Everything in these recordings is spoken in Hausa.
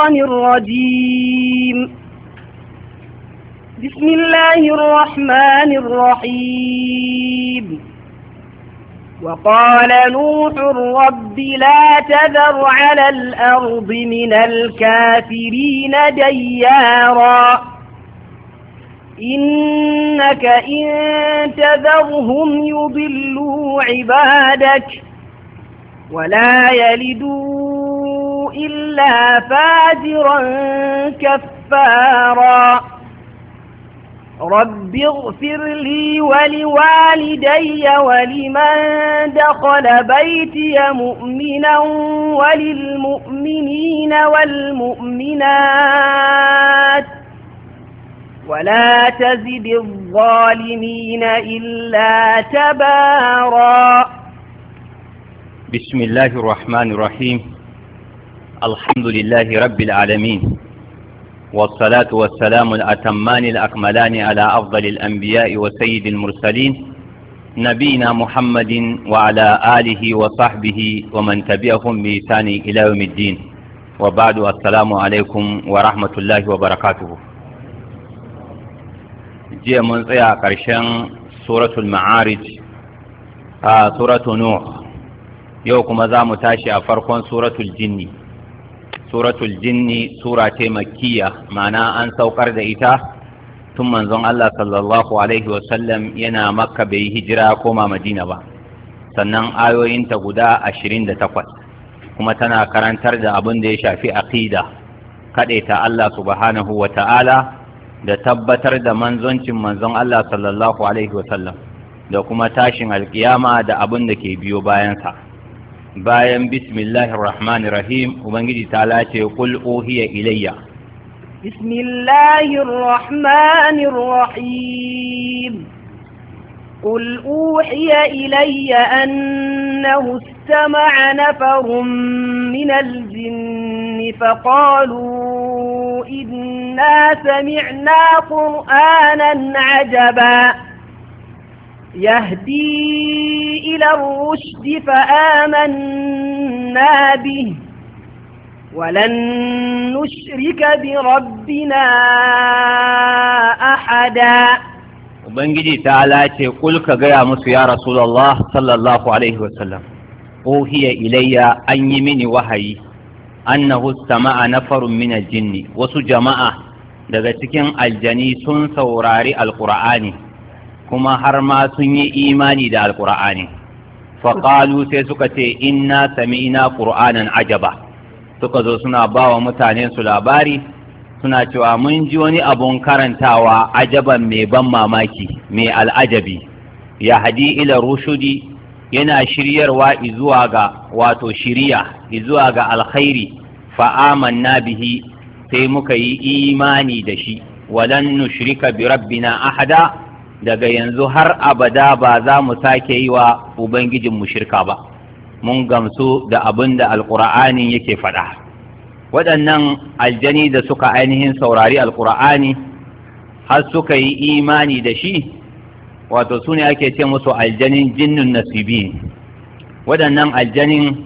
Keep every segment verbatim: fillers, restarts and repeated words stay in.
الشيطان الرجيم. بسم الله الرحمن الرحيم. وقال نوح رب لا تذر على الأرض من الكافرين ديارا إنك إن تذرهم يضلوا عبادك ولا يلدوا إلا فاجرا كفارا رب اغفر لي ولوالدي ولمن دخل بيتي مؤمنا وللمؤمنين والمؤمنات ولا تزد الظالمين إلا تبارا. بسم الله الرحمن الرحيم. الحمد لله رب العالمين، والصلاة والسلام الأتمان الأكملان على أفضل الأنبياء وسيد المرسلين نبينا محمد وعلى آله وصحبه ومن تبعهم بإحسان إلى يوم الدين، وبعد. السلام عليكم ورحمة الله وبركاته. جاء من صياغ قرشان سورة المعارج، آه سورة نوح. يوكم ذا متاشي أفرقون سورة الجن. suratul jinni sura ce makkiya, ma'ana an saukar da ita tun manzon Allah sallallahu alaihi wasallam yana makka bai hijira koma madina ba, sannan ayoyinta guda ashirin da takwas, kuma tana karantar da abin da ya shafi aqida, kaɗaita Allah subhanahu wa ta'ala da tabbatar da manzoncin manzon Allah sallallahu alaihi wasallam da kuma tashin alkiyama da abin da ke biyo bayansa. bayan bismillahir rahmanir rahim, ubangiji ta lace qul uhiya ilayya. bismillahir rahmanir rahim. qul uhiya ilayya annahu istama'a nafarun min al-jinn faqalu inna sami'na qur'anan 'ajaba يهدي إلى الرشد فآمنا به ولن نشرك بربنا أحدا. Ubangiji ta ce kul ka gaya musu ya Rasulullah sallallahu alaihi wasallam, uhiya ilayya an yi mini wahayi annahu istama'a nafarun min al-jinni, wasu jama'a daga cikin aljani sun saurari alqur'ani kuma har ma sun yi imani da alƙur'ani. faƙalu sai suka ce inna sami'na ƙur'anan ajaba, suka zo suna ba wa mutane su labari, suna cewa mun ji wani abun karantawa ajaban mai ban mamaki, mai al'ajabi, ya hadi ila rushudi, yana shiryarwa izuwa ga wato shiriya, izuwa ga alkhairi, fa'amanna bihi, sai muka yi imani da shi, walan nushrika bi rabbina ahada, daga yanzu har abada ba za mu sake yi wa Ubangijinmu shirka ba, mun gamsu da abin da Alƙur'ani yake faɗa. Waɗannan aljani da suka ainihin saurari Alƙur'ani har suka yi imani da shi, wato su ne ake ce musu aljanin jinnun nasibi. Waɗannan aljanin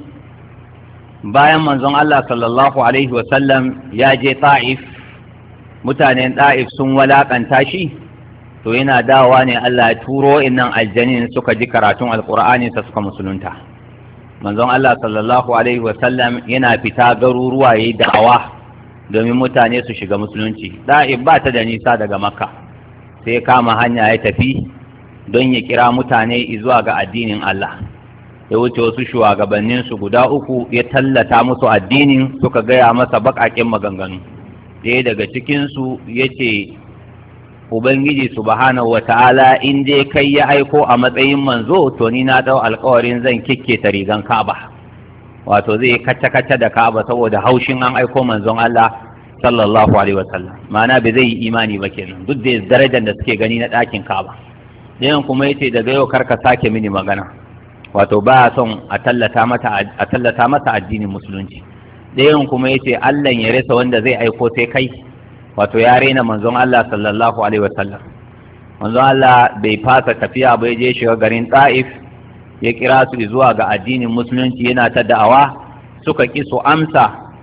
bayan manzon Allah sallallahu Alaihi wasallam ya je Ta'if, mutanen Ta'if sun walaƙanta shi, to yana dawowa ne Allah ya turo innan aljanin suka ji karatun alkur'ani sa suka musulunta. Manzon Allah sallallahu alaihi wasallam yana fita garuruwa yayi da'awa domin mutane su shiga musulunci. Da'ib ba ta da nisa daga Makka, sai kama hanya ya tafi don ya kira mutane zuwa ga addinin Allah. Ya wuce wasu shugabannin su guda uku ya tallata musu addinin, suka gaya masa baƙaƙen maganganu. Ɗaya daga cikin su yace Ubangiji subhanahu wa ta'ala in dai kai ya aiko a matsayin manzo, to ni na dau alkawarin zan kikketa rigan Ka'aba, wato zai kacce-kacce da Ka'aba saboda haushin an aiko manzon Allah sallallahu alaihi wasallam. Ma'ana bai zai yi imani ba kenan, duk da darajar da suke gani na ɗakin Ka'aba. Ɗayan kuma yace daga yau karka sake mini magana, wato ba son a tallata mata a tallata mata addinin musulunci. Ɗayan kuma yace Allah ya rasa wanda zai aiko sai kai, wato ya rena manzon Allah sallallahu alaihi wasallam. Manzon Allah bai fasa tafiya bai je shiga garin Ta'if, ya kira su zuwa ga addinin musulunci yana ta da'awa, suka ki su amsa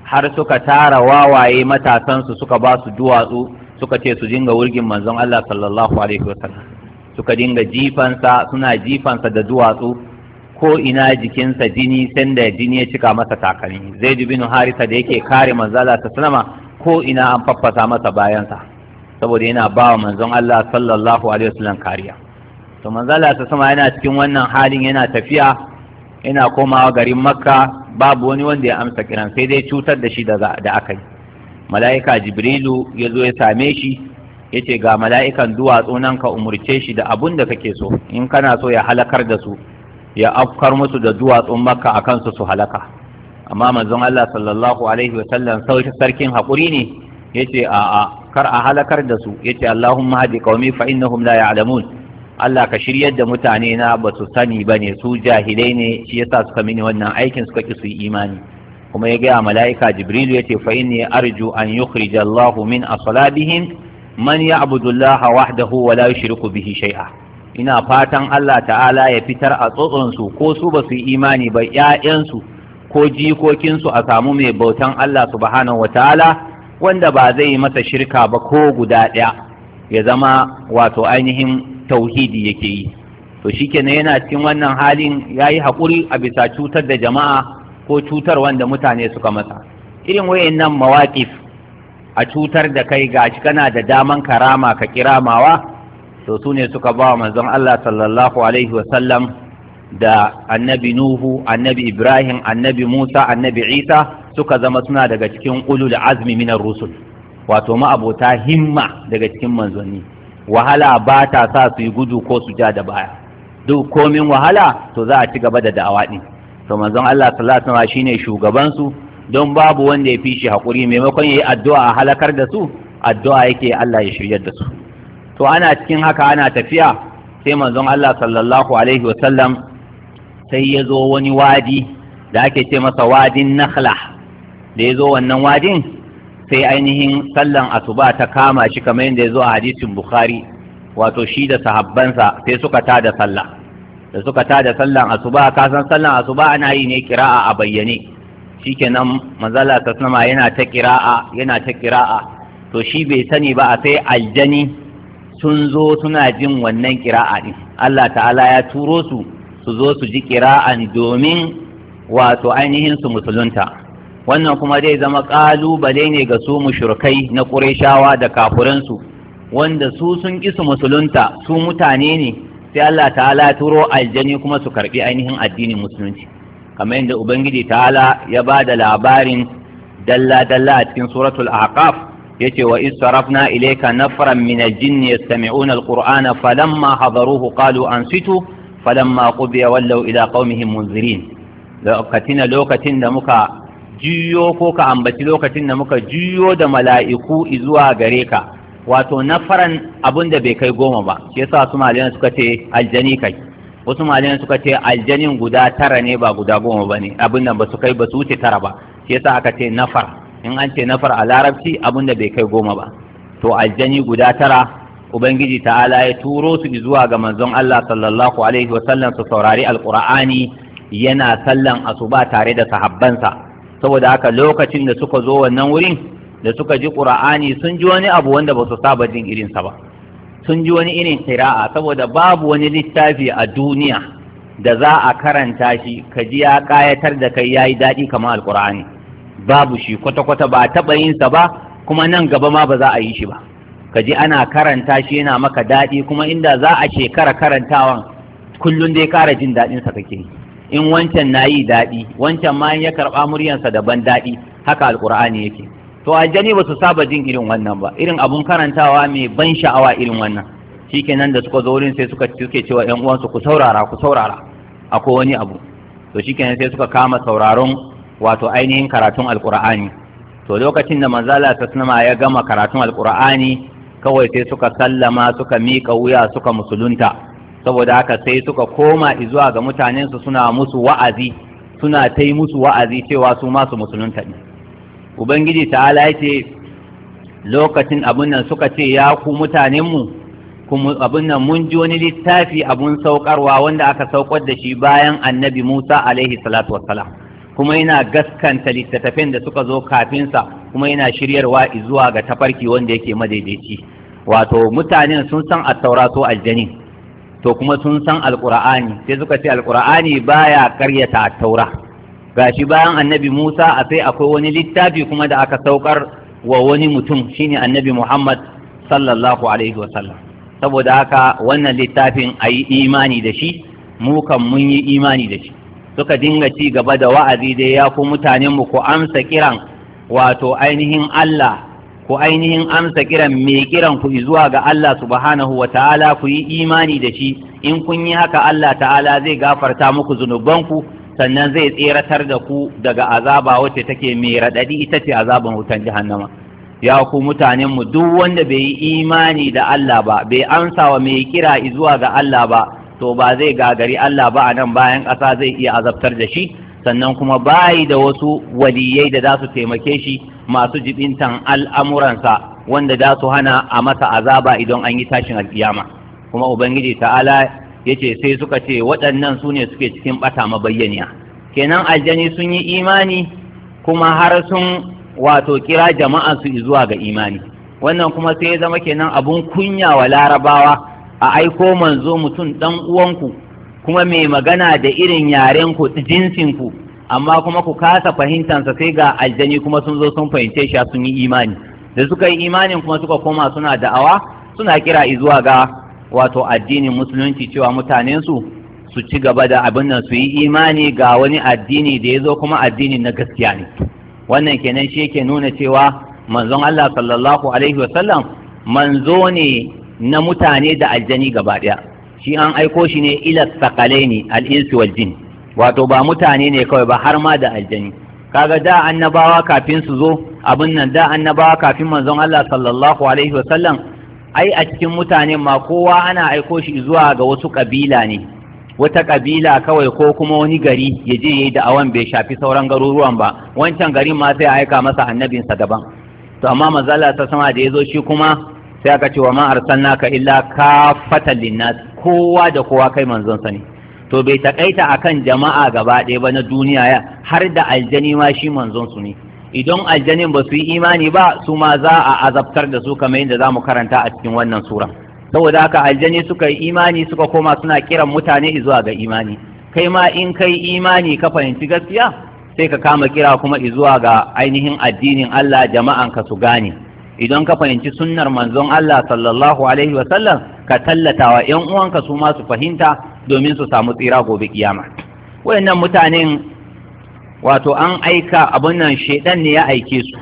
har suka tara wawaye matasansu suka ba su duwatsu suka ce su dinga wurgin manzon Allah sallallahu alaihi wasallam, suka dinga jifansa suna jifansa da duwatsu ko ina jikinsa jini sanda jini ya cika masa takalmi. Zaid bin Harisa da yake kare manzon Allah sallallahu alaihi wasallam ko ina an faffasa masa bayansa saboda yana ba wa manzon Allah sallallahu alaihi wasallam kariya. To manzon Allah sallallahu alaihi wasallam yana cikin wannan halin, yana tafiya yana komawa garin Makka, babu wani wanda ya amsa kiran sai dai cutar da shi da aka yi. Mala'ika Jibrilu ya zo ya same shi ya ce ga mala'ikan duwatsu nan ka umurce shi da abun da kake so, in kana so ya halakar da su ya afkar musu da duwatsun Makka a kansu su halaka. Amma manzon Allah sallallahu alaihi wa sallam sarkin haƙuri ne ya ce a'a kar a halakar da su, ya ce Allahumma hadi qaumi fa innahum la ya'lamun. Allah ka shiryar da mutane na ba su sani ba ne, su jahilai ne, shi yasa suka mini wannan aikin suka ki su yi imani. Kuma ya gaya mala'ika Jibrilu ya ce fa inni arju an yukhrija Allah min aslabihim man ya'budu Allah wahdahu wa la yushriku bihi shay'a. Ina fatan Allah ta'ala ya fitar a tsotson su ko su ba su yi imani ba, ƴaƴansu ko jikokinsu a samu mai bautan Allah subhanahu wataala wanda ba zai yi masa shirka ba ko guda ɗaya, ya zama wato ainihin tauhidi yake yi. To shikenan yana cikin wannan halin yayi haƙuri a bisa cutar da jama'a ko cutar wanda mutane suka masa. Irin wayannan mawaƙif a cutar da kai gashi kana da daman karama ka kiramawa, to su ne suka ba wa manzon Allah sallallahu alaihi wasallam da annabi Nuhu, annabi Ibrahim, annabi Musa, annabi Isa suka zama suna daga cikin ulul azmi minar rusul, wato ma'abota himma daga cikin manzanni. Wahala ba ta sa su yi gudu ko su ja da baya, duk komin wahala to za a ci gaba da da'awa ɗin. To manzon Allah sallallahu alaihi wasallam shine shugaban su, don babu wanda ya fi shi haƙuri, maimakon yayi addu'a a halakar da su, addu'a yake Allah ya shiryar da su. To ana cikin haka ana tafiya sai manzon Allah sallallahu alaihi wasallam sai ya zo wani wadi da ake ce masa wadin Nakhla. Da ya zo wannan wadin sai ainihin sallan asuba ta kama shi kamar yadda ya zo a hadisin Bukhari, wato shi da sahabbansa sai suka tada sallah. Da suka tada sallan asuba, ka san sallan asuba ana yi ne kira'a a bayyane, shikenan manzala ta sama yana ta kira'a yana ta kira'a, to shi bai sani ba a sai aljani sun zo suna jin wannan kira'a din. Allah ta'ala ya turo su su zo su ji kira'an domin wato ainihin su musulunta. Wannan kuma zai zama ƙalubale ne ga su mushrikai na Qurayshawa da kafuransu, wanda su sun ƙi su musulunta, su mutane ne, sai Allah ta'ala ya turo aljani kuma su karɓi ainihin addinin musulunci, kamar yadda Ubangiji ta'ala ya ba da labarin dalla-dalla a cikin suratul Ahqaf, yace wa iz sarafna ilayka nafran min al-jinni yastami'una al-qur'ana falamma hadaruhu qalu ansitu falamma qudiya wallaw ila qaumihim munzirin. Lokacin lokacin da muka juyo ko ka ambaci lokacin da muka juyo da mala'iku zuwa gare ka, wato nafaran abin da bai kai goma ba, shi yasa su malayan suka ce aljani kai, wasu malayan suka ce aljanin guda tara ne ba guda goma ba ne, abin da ba su kai ba su wuce tara ba, shi yasa aka ce nafar. In an ce nafar a larabci abin da bai kai goma ba, to aljani guda tara Ubangiji ta'ala ya turo su zuwa ga manzon Allah sallallahu alaihi wa sallam su saurari alqur'ani yana sallan asuba tare da sahabbansa. Saboda haka lokacin da suka zo wannan wurin da suka ji qur'ani sun ji wani abu wanda ba su saba jin irinsa ba, sun ji wani irin qira'a, saboda babu wani littafi a duniya da za a karanta shi ka ji ya kayatar da kai yayi daɗi kamar alqur'ani. Babu shi kwata-kwata, ba a taɓa yin sa ba, kuma nan gaba ma ba za a yi shi ba. Ka ji ana karanta shi yana maka daɗi, kuma inda za a shekara karantawan kullum dai ƙara jin daɗinsa kake yi. In wancan na yi daɗi, wancan ma ya karɓa muryansa daban daɗi, haka alƙur'ani yake. To aljani ba su saba jin irin wannan ba, irin abun karantawa mai ban sha'awa irin wannan. Shikenan da suka zo wurin sai suka suke cewa ƴan uwansu ku saurara ku saurara akwai wani abu. To shikenan sai suka kama sauraron wato ainihin karatun alƙur'ani. To lokacin da manzala ta sunama ya gama karatun alƙur'ani, kawai sai suka sallama suka miƙa wuya suka musulunta. Saboda haka sai suka koma zuwa ga mutanensu suna musu wa'azi, suna ta yi musu wa'azi cewa su masu musulunta ne. Ubangiji ta'ala ya ce lokacin abin nan suka ce ya ku mutanenmu, abin nan mun ji wani littafi abun saukarwa wanda aka saukar da shi bayan annabi Musa alaihi salatu wassalam, kuma yana gaskanta littattafan da suka zo kafinsa kuma yana shiryarwa zuwa ga tafarki wanda yake madaidaici. Wato mutanen sun san at-taura to aljani to kuma sun san alqur'ani sai suka ce alqur'ani baya karyata at-taura. Gashi bayan annabi Musa a sai akwai wani littafi kuma da aka saukar wa wani mutum shine annabi Muhammad sallallahu alaihi wasallam. Saboda haka wannan littafin ayi imani da shi, mu kan mun yi imani da shi. Suka dinga ci gaba da wa'azi dai ya ku mutanen mu ku amsa kiran wato ainihin Allah, ku ainihin amsa kiran mai kiran ku zuwa ga Allah subhanahu wa ta'ala, ku yi imani da shi. In kun yi haka Allah ta'ala zai gafarta muku zunubanku, sannan zai tseratar da ku daga azaba wacce take mai raɗaɗi, ita ce azaban wutan jahannama. Ya ku mutanen mu duk wanda bai yi imani da Allah ba, bai amsa wa mai kira zuwa ga Allah ba, to ba zai gagari Allah ba a nan bayan ƙasa, zai iya azabtar da shi, sannan kuma bayi da wasu waliyai da za su taimake shi masu jibintan al'amuransa wanda za su hana a masa azaba idan an yi tashin alkiyama. Kuma Ubangiji ta'ala ya ce sai suka ce waɗannan su ne suke cikin ɓata mabayyaniya. Kenan aljani sun yi imani kuma har sun wato kira jama'a su zuwa ga imani. Wannan kuma sai ya zama kenan abun kunya wa larabawa a aiko manzo mutum ɗan uwanku kuma mai magana da irin yarenku jinsinku, amma kuma ku kasa fahimtansa sai ga aljani kuma sun zo sun fahimce shi sun yi imani. Da suka yi imanin kuma suka koma suna da'awa suna kira zuwa ga wato addinin musulunci cewa mutanensu su ci gaba da abin nan su yi imani ga wani addini da ya zo kuma addini na gaskiya ne. Wannan kenan shi yake nuna cewa manzon Allah sallallahu alaihi wasallam manzo ne na mutane da aljani gaba ɗaya. Shi an aiko shi ne ila sakalaini al-insi wal jin, wato ba mutane ne kawai ba har ma da aljani. Kaga da annabawa kafin su zo abin nan, da annabawa kafin manzon Allah sallallahu alaihi wasallam ai a cikin mutane ma kowa ana aiko shi zuwa ga wasu kabila ne, wata kabila kawai ko kuma wani gari ya je yayi da'awan bai shafi sauran garuruwan ba, wancan garin ma sai a aika masa annabinsa daban. To amma manzo Allah ta sama da yazo shi kuma sai aka ce wa ma arsalnaka illa kafatan linnas, kowa da kowa kai manzon sa ne. To bai takaita akan jama'a gaba ɗaya ba na duniya, har da aljani ma shi manzon su ne. Idan aljanin ba su yi imani ba su ma za a azabtar da su kamar yadda za mu karanta a cikin wannan sura. Saboda haka aljani suka yi imani suka koma suna kiran mutane zuwa ga imani. Kai ma in kai imani ka fahimci gaskiya sai ka kama kira kuma zuwa ga ainihin addinin Allah, jama'an ka su gane. Idan ka fahimci sunnar manzon Allah sallallahu alaihi wa sallam ka tallata wa ƴan uwanka su ma su fahimta domin su samu tsira gobe kiyama. Wayannan mutanen wato an aika abun nan, shedan ne ya aike su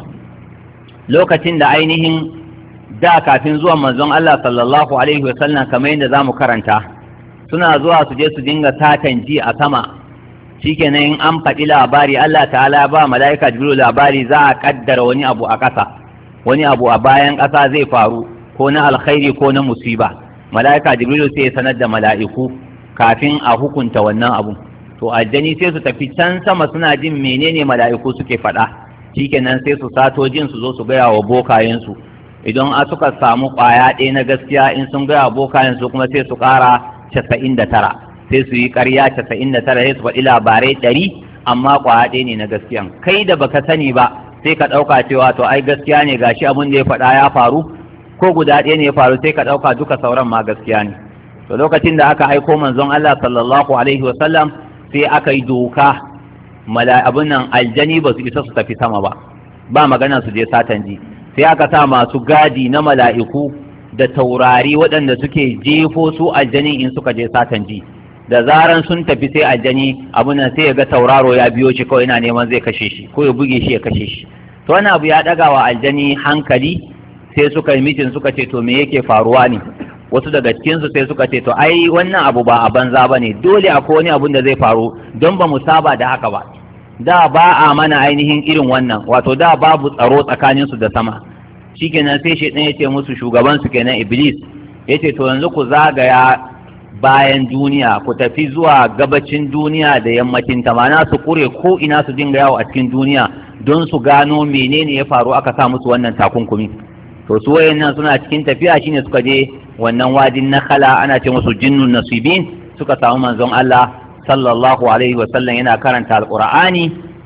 lokacin da ainihin da kafin zuwan manzon Allah sallallahu alaihi wa sallam kamar yadda zamu karanta, suna zuwa su je su dinga satan ji a sama. Shikenan in an faɗi labari Allah ta'ala ba mala'ika Jibril labari za a kaddara wani abu a ƙasa, wani abu a bayan ƙasa zai faru ko na alkhairi ko na musiba. Mala'ika Jibril sai ya sanar da mala'iku kafin a hukunta wannan abu. To aljani sai su tafi can sama suna jin menene mala'iku suke faɗa, shikenan sai su sato jin su zo su gaya wa bokayensu. Idan a suka samu ƙwaya ɗaya na gaskiya in sun gaya wa bokayensu kuma sai su ƙara casa'in da tara, sai su yi ƙarya casa'in da tara, sai su faɗi labarai ɗari amma ƙwaya ɗaya ne na gaskiyan. Kai da baka sani ba sai ka ɗauka cewa to ai gaskiya ne gashi abin da ya faɗa ya faru, ko guda ɗaya ne ya faru sai ka ɗauka duka sauran ma gaskiya ne. To lokacin da aka aiko manzon Allah sallallahu alaihi wa sallam sai aka yi doka abin nan aljani ba su isa su tafi sama ba, ba magana su je satan ji. Sai aka sa masu gadi na mala'iku da taurari waɗanda suke jefo su aljani in suka je satan ji. Da zaran sun tafi sai aljani abin nan sai ya ga tauraro ya biyo shi kawai yana neman zai kashe shi ko ya buge shi ya kashe shi. To wani abu ya ɗaga wa aljani hankali, sai suka yi mitin suka ce to me yake faruwa ne. Wasu daga cikinsu sai suka ce to ai wannan abu ba a banza ba ne, dole akwai wani abun da zai faru don ba mu saba da haka ba. Da ba a mana ainihin irin wannan, wato da babu tsaro tsakaninsu da sama. Shikenan sai shaitan ya ce musu, shugabansu kenan Iblis, ya ce to yanzu ku zagaya bayan duniya, ku tafi zuwa gabacin duniya da yammacin ta, mana su kure ko ina su dinga yawo a cikin duniya don su gano menene ya faru aka sa musu wannan takunkumi. To su wayannan suna cikin tafiya shine suka je wannan wadin nakhala, ana ce musu jinnun nasibin, suka samu manzon Allah sallallahu alaihi wa sallam yana karanta alqur'ani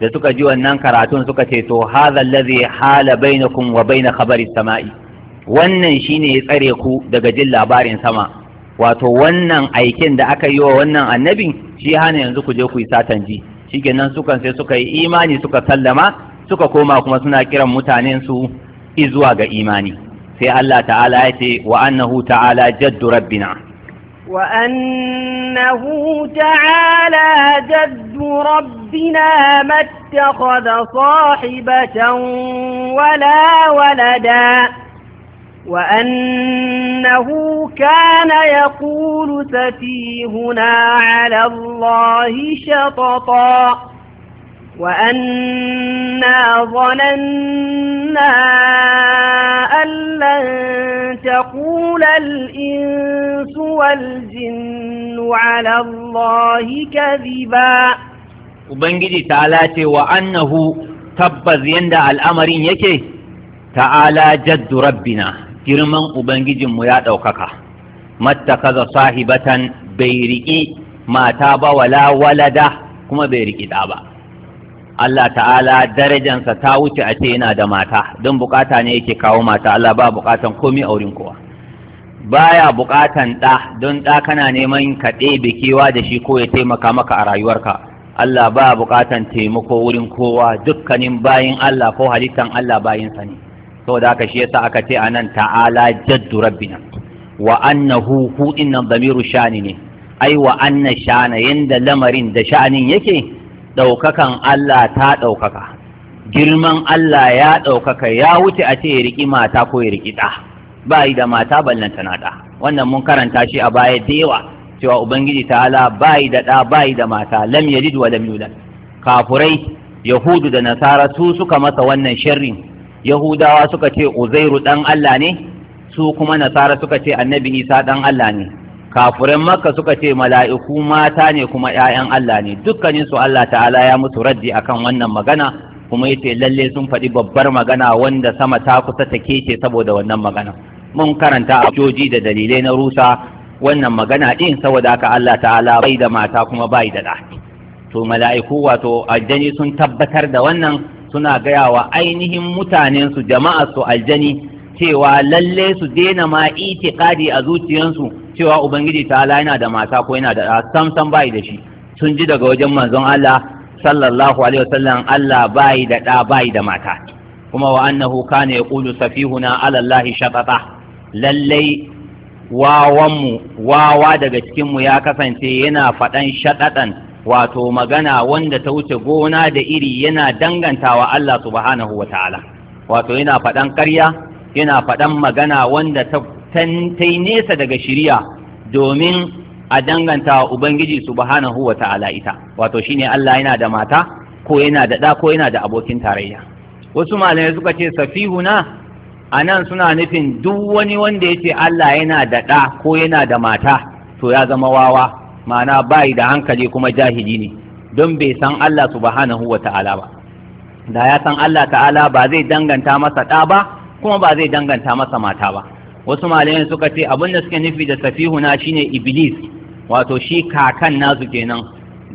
da suka ji wannan karatun suka ce to hadha allazi hala bainakum wa bain khabari samai, wannan shine ya tsare ku daga jin labarin sama, wato wannan aikin da aka yi wa wannan annabin shi hana yanzu ku je ku yi satan ji. Shikenan sukan sai suka yi imani suka sallama suka koma kuma suna kiran mutanen su izuwa ga imani. sai Allah ta'ala ya ce wa annahu ta'ala jaddu rabbina وأنه تعالى جد ربنا ما اتخذ صاحبة ولا ولدا وأنه كان يقول سفيهنا على الله شططا وأنا ظننا أن لن تقول الإنس والجن على الله كذبا. Ubangiji ta'ala ce wa annahu tabbas yanda al'amarin yake ta'ala jaddu rabbina, girman Ubangijinmu ya ɗaukaka, mattakaza sahibatan bai riƙi mata ba wala walada kuma bai riƙi ɗa ba. Allah ta'ala darajansa ta wuce a ce yana da mata, don bukata ne yake kawo mata. Allah ba bukatan komi a wurin kowa, baya bukatan ɗa don ɗa kana neman ka ɗebe kewa da shi ko ya taimaka maka a rayuwarka. Allah ba bukatan taimako wurin kowa, dukkanin bayin Allah ko halittan Allah bayinsa ne. saboda haka shi yasa aka ce anan ta'ala jaddu rabbina wa annahu hu innan damiru shani ne, ai wa anna shana yanda lamarin da sha'anin yake ɗaukakan Allah ta ɗaukaka, girman Allah ya ɗaukaka, ya wuce a ce ya riƙi mata ko ya riƙi ɗa, ba yi da mata ballanta na ɗa. Wannan mun karanta shi a baya da yawa cewa Ubangiji ta'ala ba yi da ɗa ba yi da mata, lam yalid wa lam yulad. Kafurai Yahudu da Nasara su suka masa wannan sharrin. Yahudawa suka ce Uzairu ɗan Allah ne, su kuma Nasara suka ce Annabi Isa ɗan Allah ne. Kafuran Makka suka ce mala'iku mata ne kuma ‘ya'yan Allah ne. Dukkanin su Allah ta'ala ya mutu raddi akan wannan magana, kuma yace lalle sun faɗi babbar magana wanda sama ta kusa ta kece saboda wannan magana. Mun karanta a joji da dalilai na rusa wannan magana ɗin, saboda haka Allah ta'ala bai da mata kuma bai da ɗa. To mala'iku wato aljani sun tabbatar da wannan, suna gaya wa ainihin mutanen su jama'a su aljani cewa lalle su daina ma itiqadi a zuciyansu cewa Ubangiji ta'ala yana da mata ko yana da sam sam bai da shi. Sun ji daga wajen manzon Allah sallallahu alaihi wasallam Allah bai da da bai da mata, kuma wa annahu kana yaqulu safihuna ala Allah shatata, lallai wawanmu wawa daga cikin mu ya kasance yana faɗan shatatan, wato magana wanda ta wuce gona da iri, yana dangantawa Allah subhanahu wa ta'ala, wato yana faɗan ƙarya, yana faɗan magana wanda ta ta yi nesa daga shiriya domin a danganta wa Ubangiji subhanahu wa ta'ala ita, wato shine Allah yana da mata ko yana da ɗa ko yana da abokin tarayya. Wasu malamai suka ce safihuna a nan suna nufin duk wani wanda ya ce Allah yana da ɗa ko yana da mata to ya zama wawa, ma'ana bai da hankali kuma jahili ne, don bai san Allah subhanahu wa ta'ala ba. Da ya san Allah ta'ala ba zai danganta masa ɗa ba kuma ba zai danganta masa mata ba. Wasu malamai suka ce abin da suke nufi da safihuna shine iblis, wato shi kakan nasu kenan,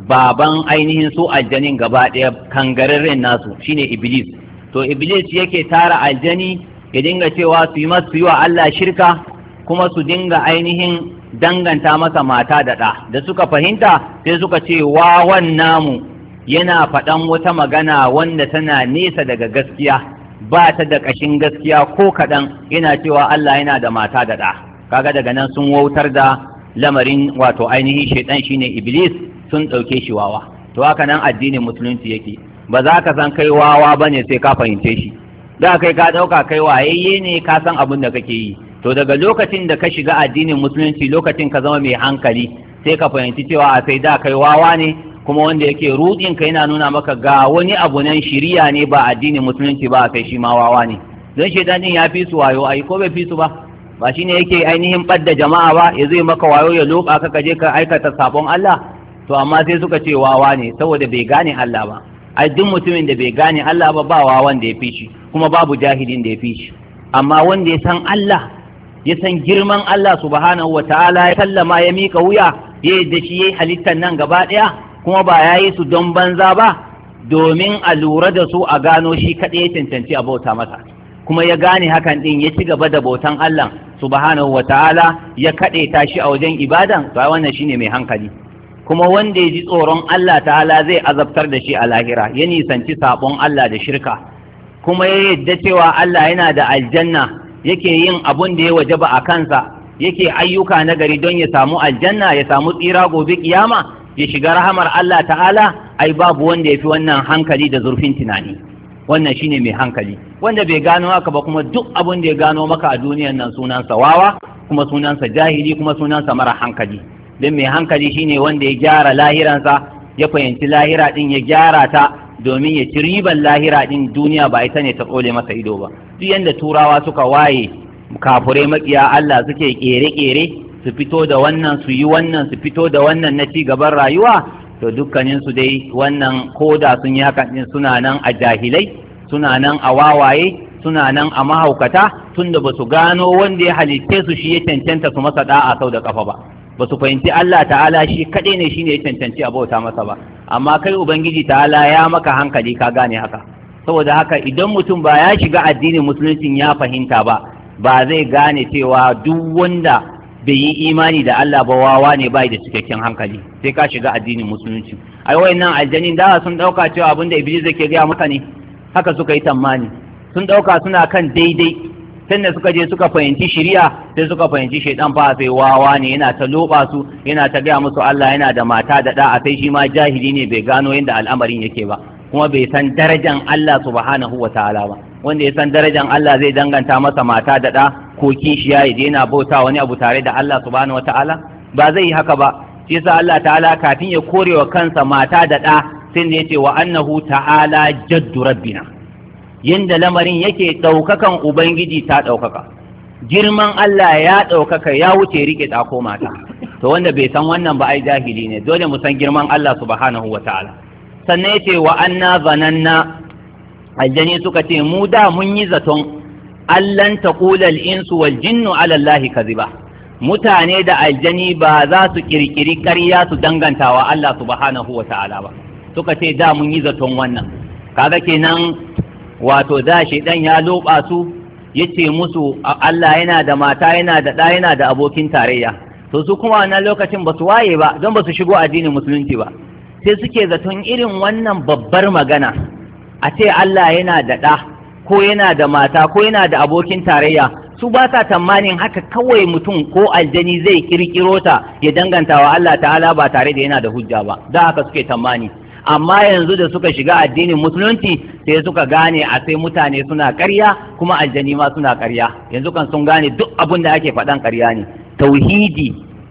baban ainihin su aljanin gaba ɗaya, kangararren nasu shine iblis. To iblis yake tara aljani ya dinga cewa su yi masu yi wa Allah shirka, kuma su dinga ainihin danganta masa mata da ɗa. Da suka fahimta sai suka ce wawan namu yana faɗan wata magana wanda tana nesa daga gaskiya, ba ta da ƙashin gaskiya ko kaɗan, yana cewa Allah yana da mata da ɗa. Kaga daga nan sun wautar da lamarin wato ainihin shaitan shine iblis, sun ɗauke shi wawa. To haka nan addinin musulunci yake, ba za ka san kai wawa ba ne sai ka fahimce shi. Da kai ka ɗauka kai wayayye ne, ka san abin da kake yi. To daga lokacin da ka shiga addinin musulunci, lokacin ka zama mai hankali, sai ka fahimci cewa a sai da kai wawa ne, kuma wanda yake rudin ka yana nuna maka ga wani abu nan shiriya ne ba addinin musulunci ba, kai shi ma wawa ne. Don shaitan din ya fi su wayo ai, ko bai fi su ba? Ba shine yake ainihin ɓadda jama'a ba, ya zai maka wayo ya loba ka kaje ka aikata sabon Allah. To amma sai suka ce wawa ne saboda bai gane Allah ba. Ai duk mutumin da bai gane Allah ba ba wawan da ya fi shi, kuma babu jahilin da ya fi shi. Amma wanda ya san Allah, ya san girman Allah subhanahu wa ta'ala, ya sallama ya mika wuya, ya yadda shi yayi halittar nan gaba ɗaya, kuma ba ya yi su don banza ba, domin a lura da su a gano shi kaɗai ya cancanci a bauta masa, kuma ya gane hakan ɗin ya ci gaba da bautan Allah subhanahu wa ta'ala ya kaɗe ta shi a wajen ibadan, to wannan shine mai hankali. Kuma wanda ya ji tsoron Allah ta'ala zai azabtar da shi a lahira, ya nisanci sabon Allah da shirka, kuma ya yadda cewa Allah yana da aljanna, yake yin abun da ya wajaba a kansa, yake ayyuka na gari don ya samu aljanna, ya samu tsira gobe kiyama, ya shiga rahamar Allah ta'ala. Ai babu wanda ya fi wannan hankali da zurfin tunani, wannan shine mai hankali. Wanda bai gano haka ba kuma duk abun da ya gano maka a duniyan nan sunansa wawa, kuma sunansa jahili, kuma sunansa mara hankali. Don mai hankali shine wanda ya gyara lahiransa, ya fahimci lahira din, ya gyara ta domin ya ci riban lahira din. Duniya ba ita ne ta tsole masa ido ba. Duk yanda turawa suka waye, kafurai makiya Allah suke kere-kere su fito da wannan, su yi wannan, su fito da wannan na ci gaban rayuwa, to dukkanin su dai wannan koda sun yi hakan din suna nan a jahilai, suna nan a wawaye, suna nan a mahaukata, tunda ba su gano wanda ya halitte su shi ya cancanta su masa da'a sau da kafa ba. Ba su fahimci Allah ta'ala shi kaɗai ne shi ne ya cancanci a bauta masa ba. Amma kai Ubangiji ta'ala ya maka hankali ka gane haka. Saboda haka idan mutum ba ya shiga addinin musuluncin ya fahimta ba, ba zai gane cewa duk wanda bai yi imani da Allah ba wawa ne bai da cikakken hankali, sai ka shiga addinin musulunci. Ai wayannan aljanin da sun dauka cewa abinda Iblis yake gaya maka ne, haka suka yi tammani. Sun dauka suna kan daidai, sannan suka je suka fahimci shari'a, sai suka fahimci shaidan fa sai wawa ne, yana ta loba su, yana ta gaya musu Allah yana da mata da da, a sai shi ma jahili ne, bai gano yadda al'amarin yake ba, kuma bai san darajan Allah subhanahu wa ta'ala ba. Wanda ya san darajan Allah zai danganta masa mata da da ko kishiya ya daina bauta wani abu tare da Allah subhanahu wa ta'ala, ba zai yi haka ba. Shi yasa Allah ta'ala kafin ya korewa kansa mata da da, sai ne yace wa annahu ta'ala jaddu rabbina. Yanda lamarin yake ɗaukakan Ubangiji ta ɗaukaka, girman Allah ya ɗaukaka ya wuce rike ɗako mata. To wanda bai san wannan ba ai jahili ne, dole mu san girman Allah subhanahu wa ta'ala. Sannan yace wa anna zananna, aljani suka ce mu da mun yi zaton allan taqula al-insu wal jinnu ala Allah kaziba. Mutane da aljani ba za su kirkiri ƙarya su dangantawa Allah subhanahu wa ta'ala ba. Suka ce da mun yi zaton wannan. Kaga kenan wato da shaidan ya loba su, yace musu Allah yana da mata, yana da ɗa, yana da abokin tarayya. To su kuma wannan lokacin ba su waye ba, don ba su shigo addinin musulunci ba. Sai suke zaton irin wannan babbar magana, a ce Allah yana da ɗa ko yana da mata ko yana da abokin tarayya, su ba sa tamanin haka kawai mutum ko aljani zai kirkiro ta ya danganta wa Allah ta'ala ba tare da yana da hujja ba, da haka suke tamani. Amma yanzu da suka shiga addinin musulunci sai suka gane a sai mutane suna ƙarya, kuma aljani ma suna ƙarya. Yanzu kan sun gane duk abin da ake faɗan ƙarya ne. Tauhidi,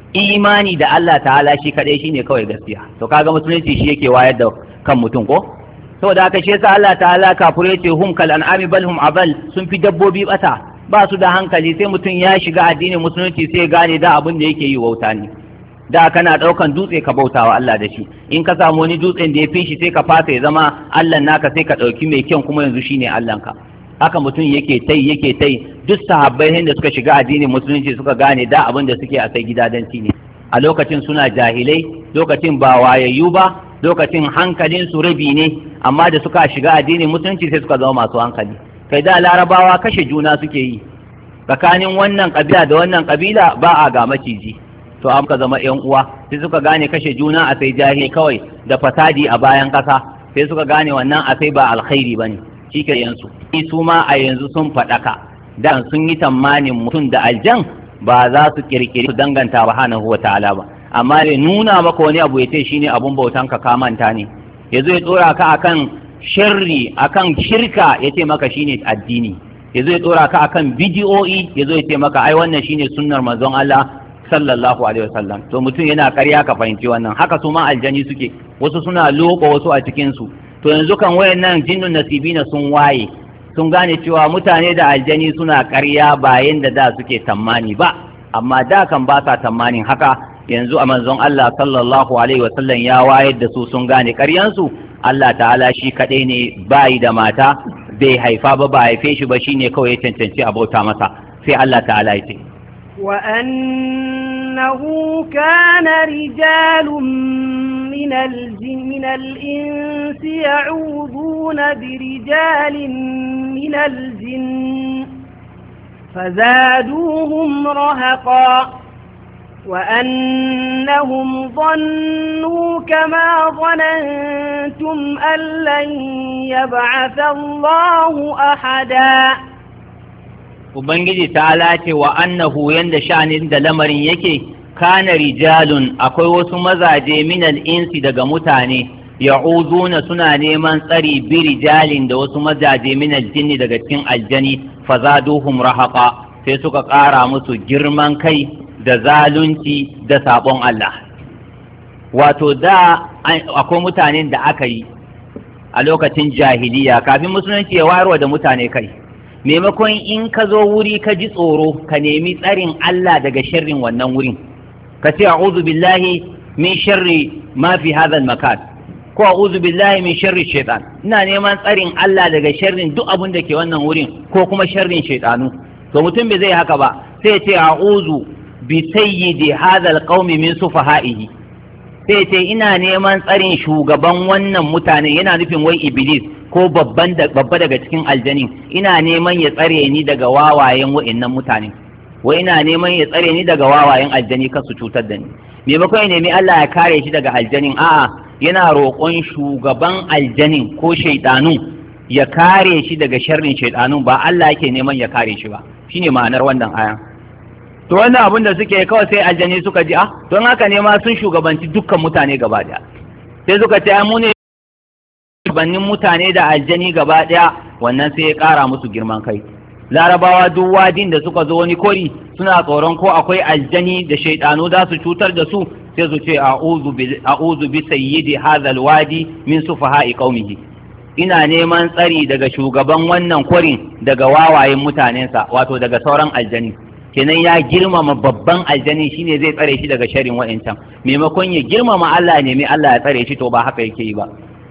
imani da Allah ta'ala shi kaɗai shine kawai gaskiya. To kaga musulunci shi yake wayar da kan mutum ko? Saboda haka shi yasa Allah ta'ala kafure ce hum kal an'ami bal hum abal, sun fi dabbobi bata, ba su da hankali. Sai mutum ya shiga addinin musulunci sai gane da abin da yake yi wauta ne. Da kana ɗaukan dutse ka bautawa Allah da shi, in ka samu wani dutsen da ya fi shi sai ka fasa ya zama Allah naka, sai ka ɗauki mai kyan kuma yanzu shine Allahnka. Haka mutum yake tai yake tai. Duk sahabbai da suka shiga addinin musulunci suka gane da abin da suke a kai gidadanci ne. A lokacin suna jahilai, lokacin ba wayayyu ba, lokacin hankalin su rabi ne, amma da suka shiga addinin musulunci sai suka zama masu hankali. Kai da larabawa kashe juna suke yi, tsakanin wannan kabila da wannan kabila ba a ga maciji. To an ka zama yan uwa, sai suka gane kashe juna a sai jahi kawai da fasadi a bayan kasa, sai suka gane wannan a sai ba alkhairi bane, shike yansu. Su ma a yanzu sun faɗaka, dan sun yi tamanin mutum da aljan ba za su kirkiri su danganta wa subhanahu wa ta'ala ba, amma dai nuna maka wani abu ya ce shine abun bautan ka ka manta ne, yazo ya tsora ka akan sharri, akan shirka, ya ce maka shine addini, yazo ya tsora ka akan bidiyoyi, yazo ya ce maka ai wannan shine sunnar manzon Allah sallallahu alaihi wasallam. To mutum yana ƙarya ka fahimci wannan. Haka su ma aljani suke, wasu suna loƙo wasu a cikin su. To yanzu kan wayannan jinnun nasibina sun waye, sun gane cewa mutane da aljani suna ƙarya bayan da da suke tammani ba, amma da kan ba sa tammanin haka. Yanzu a manzon Allah sallallahu alaihi wasallam ya wayar da su, sun gane ƙaryansu. Allah ta'ala shi kaɗai ne, bayi da mata, bai haifa ba, ba haife shi ba, shine kawai ya cancanci a bauta masa. Sai Allah ta'ala ya ce وأنه كان رجال من الجن من الإنس يعوذون برجال من الجن فزادوهم رهقا وأنهم ظنوا كما ظننتم أن لن يبعث الله أحدا. Ubangiji ta lace wa annahu yanda sha'anin da lamarin yake kana rijalun akwai wasu mazaje minal insi daga mutane ya'uduna suna neman tsari bi rijalin da wasu mazaje minal jinni daga cikin aljani fazaduhum rahaqa sai suka ƙara musu girman kai da zalunci da sabon Allah. Wato da akwai mutanen da aka yi a lokacin jahiliya kafin musulunci ya wayarwa da mutane kai, maimakon in ka zo wuri ka ji tsoro ka nemi tsarin Allah daga sharrin wannan wurin, ka ce a'udhu billahi min sharri ma fi hadha al-makan ko a'udhu billahi min sharri shaitan, ina neman tsarin Allah daga sharrin duk abin da ke wannan wurin ko kuma sharrin shaitanu. To mutum bai zai haka ba, sai ya ce a'udhu bi sayyidi hadha al-qaumi min sufaha'ihi, sai ce ina neman tsarin shugaban wannan mutane, yana nufin wai iblis ko babban da babba daga cikin aljanin, ina neman ya tsare ni daga wawayen wa'annan mutane, wai ina neman ya tsare ni daga wawayen aljani kar su cutar da ni. Maimakon ya nemi Allah ya kare shi daga aljanin, a'a yana roƙon shugaban aljanin ko shaidanu ya kare shi daga sharrin shaidanun, ba Allah yake neman ya kare shi ba. Shine ma'anar wannan aya. To wannan abin da suke kawai sai aljani suka ji, ah don haka ne ma sun shugabanci dukkan mutane gaba daya, sai suka ce mu ne shugabannin mutane da aljani gaba daya. Wannan sai ya kara musu girman kai. Larabawa duk wadin da suka zo wani kori suna tsoron ko akwai aljani da shaidanu za su cutar da su, sai su ce a'udhu bi a'udhu bi sayyidi hadha alwadi min sufaha'i qaumihi, ina neman tsari daga shugaban wannan kwarin daga wawayen mutanensa, wato daga sauran aljani. Kenan ya girmama babban aljani shine zai tsare shi daga sharrin wa'incan, maimakon ya girmama Allah ne mai Allah ya tsare shi, to ba haka yake yi ba.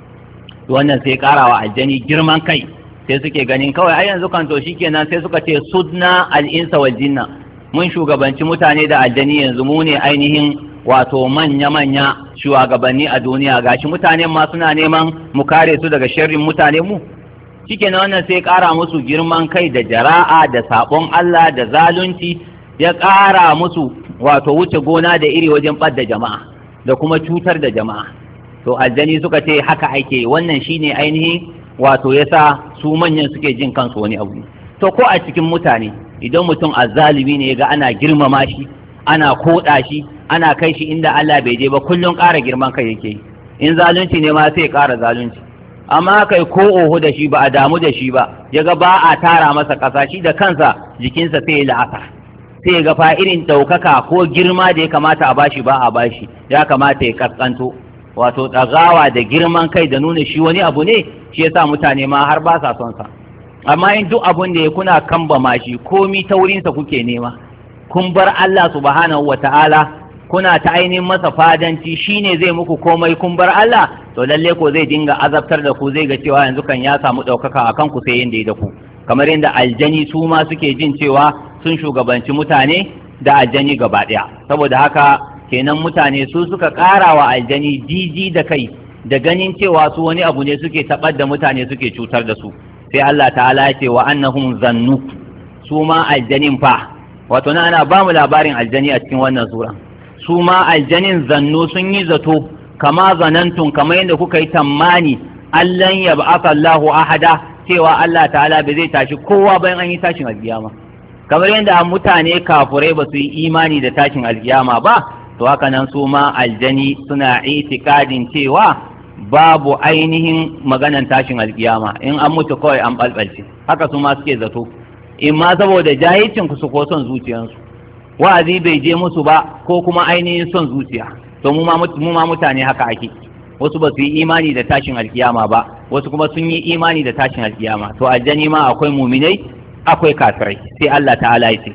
Wannan sai karawa aljani girman kai, sai suke ganin kawai ai yanzu kan to shikenan, sai suka ce sudna al-insa wal jinna, mun shugabanci mutane da aljani, yanzu mu ne ainihin wato manya manya shugabanni a duniya, gashi mutanen ma suna neman mu kare su daga sharrin mutane mu. Shikenan wannan sai ƙara musu girman kai da jara'a da sabon Allah da zalunci, ya ƙara musu wato wuce gona da iri wajen ɓadda jama'a da kuma cutar da jama'a. To aljani suka ce haka ake, wannan shine ainihin wato yasa su manyan suke jin kansu wani abu. To ko a cikin mutane idan mutum azzalimi ne ga ana girmama shi, ana koɗa shi, ana kai shi inda Allah bai je ba, kullum ƙara girman kai yake. In zalunci ne ma sai ƙara zalunci. Amma kai ko oho da shi ba a damu da shi ba, ya ga ba a tara masa ƙasa, shi da kansa jikinsa sai ya la'asa, sai ga fa irin ɗaukaka ko girma da ya kamata a bashi ba a bashi, ya kamata ya kaskanto. Wato ɗagawa da girman kai da nuna shi wani abu ne, shi yasa mutane ma har ba sa son sa. Amma in duk abun da ya kuna kambama shi, komi taurinsa kuke nema, kun bar Allah subhanahu wa ta'ala kuna ta ainihin masa fadanci, shine zai muku komai, kun bar Allah, to lalle ko zai dinga azabtar da ku, zai ga cewa yanzu kan ya samu ɗaukaka a kanku sai yanda ya da ku, kamar yadda aljani su ma suke jin cewa sun shugabanci mutane da aljani gaba ɗaya. Saboda haka kenan mutane su suka ƙara wa aljani jiji da kai da ganin cewa su wani abu ne, suke taɓar da mutane, suke cutar da su. Sai Allah ta'ala ya ce wa annahum zannu, su ma aljanin fa, wato na ana ba mu labarin aljani a cikin wannan sura. Su ma aljanin zannu sun yi zato, kama zanantun, kamar yadda kuka yi tammani, allan ya ba'atha Allahu ahada, cewa Allah ta'ala bai zai tashi kowa bayan an yi tashin alkiyama. Kamar yadda mutane kafurai ba su yi imani da tashin alkiyama ba, to haka nan su ma aljani suna itikadin cewa babu ainihin maganan tashin alkiyama, in an mutu kawai an balbalce. Haka su ma suke zato, in ma saboda jahilcin su ko son zuciyansu, wa'azi bai je musu ba, ko kuma ainihin son zuciya. To mu ma mutane haka ake, wasu ba su yi imani da tashin alkiyama ba, wasu kuma sun yi imani da tashin alkiyama. To aljani ma akwai muminai akwai kafirai. Sai Allah ta'ala ya ce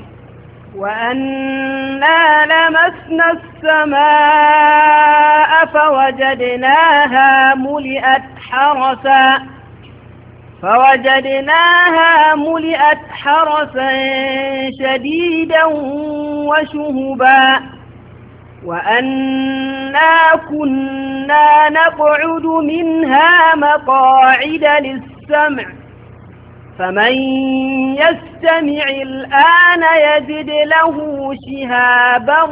وأنا لمسنا السماء فوجدناها ملئت حرسا فوجدناها ملئت حرسا شديدا وشهبا وأنا كنا نقعد منها مقاعد للسمع فمن يستمع الآن يجد له شهابا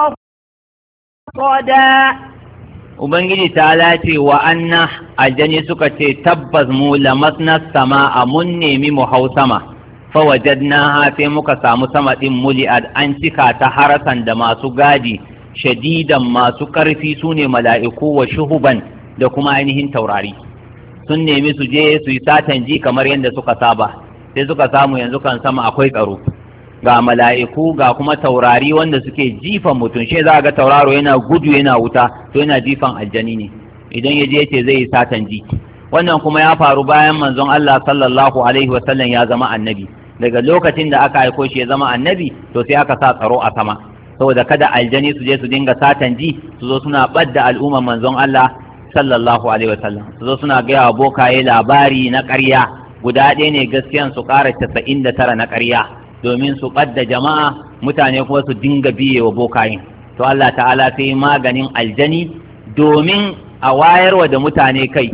رصدا Ubangiji ta lace wa anna aljani suka ce tabbas mu lamasna sama a mun nemi mu hau sama fa wajadnaha sai muka samu sama din muli'ad an cika ta harasan da masu gadi shadidan masu karfi sune mala'iku wa shuhuban da kuma ainihin taurari sun nemi su je su yi satan ji kamar yadda suka saba sai suka samu yanzu kan sama akwai tsaro ga mala'iku ga kuma taurari wanda suke jifan mutum shi za ga tauraro yana gudu yana wuta to yana jifan aljani ne idan ya je ce zai yi satan ji wannan kuma ya faru bayan manzon Allah sallallahu alaihi wasallam ya zama annabi daga lokacin da aka aiko shi ya zama annabi to sai aka sa tsaro a sama saboda kada aljani su je su dinga satan ji su zo suna badda al'umman manzon Allah sallallahu alaihi wasallam su zo suna gaya wa bokaye labari na ƙarya guda ɗaya ne gaskiyan su ƙara casa'in da tara na ƙarya domin su ɓadda jama'a mutane kuma su dinga biye wa bokayin to Allah ta'ala sai maganin aljani domin a wayarwa da mutane kai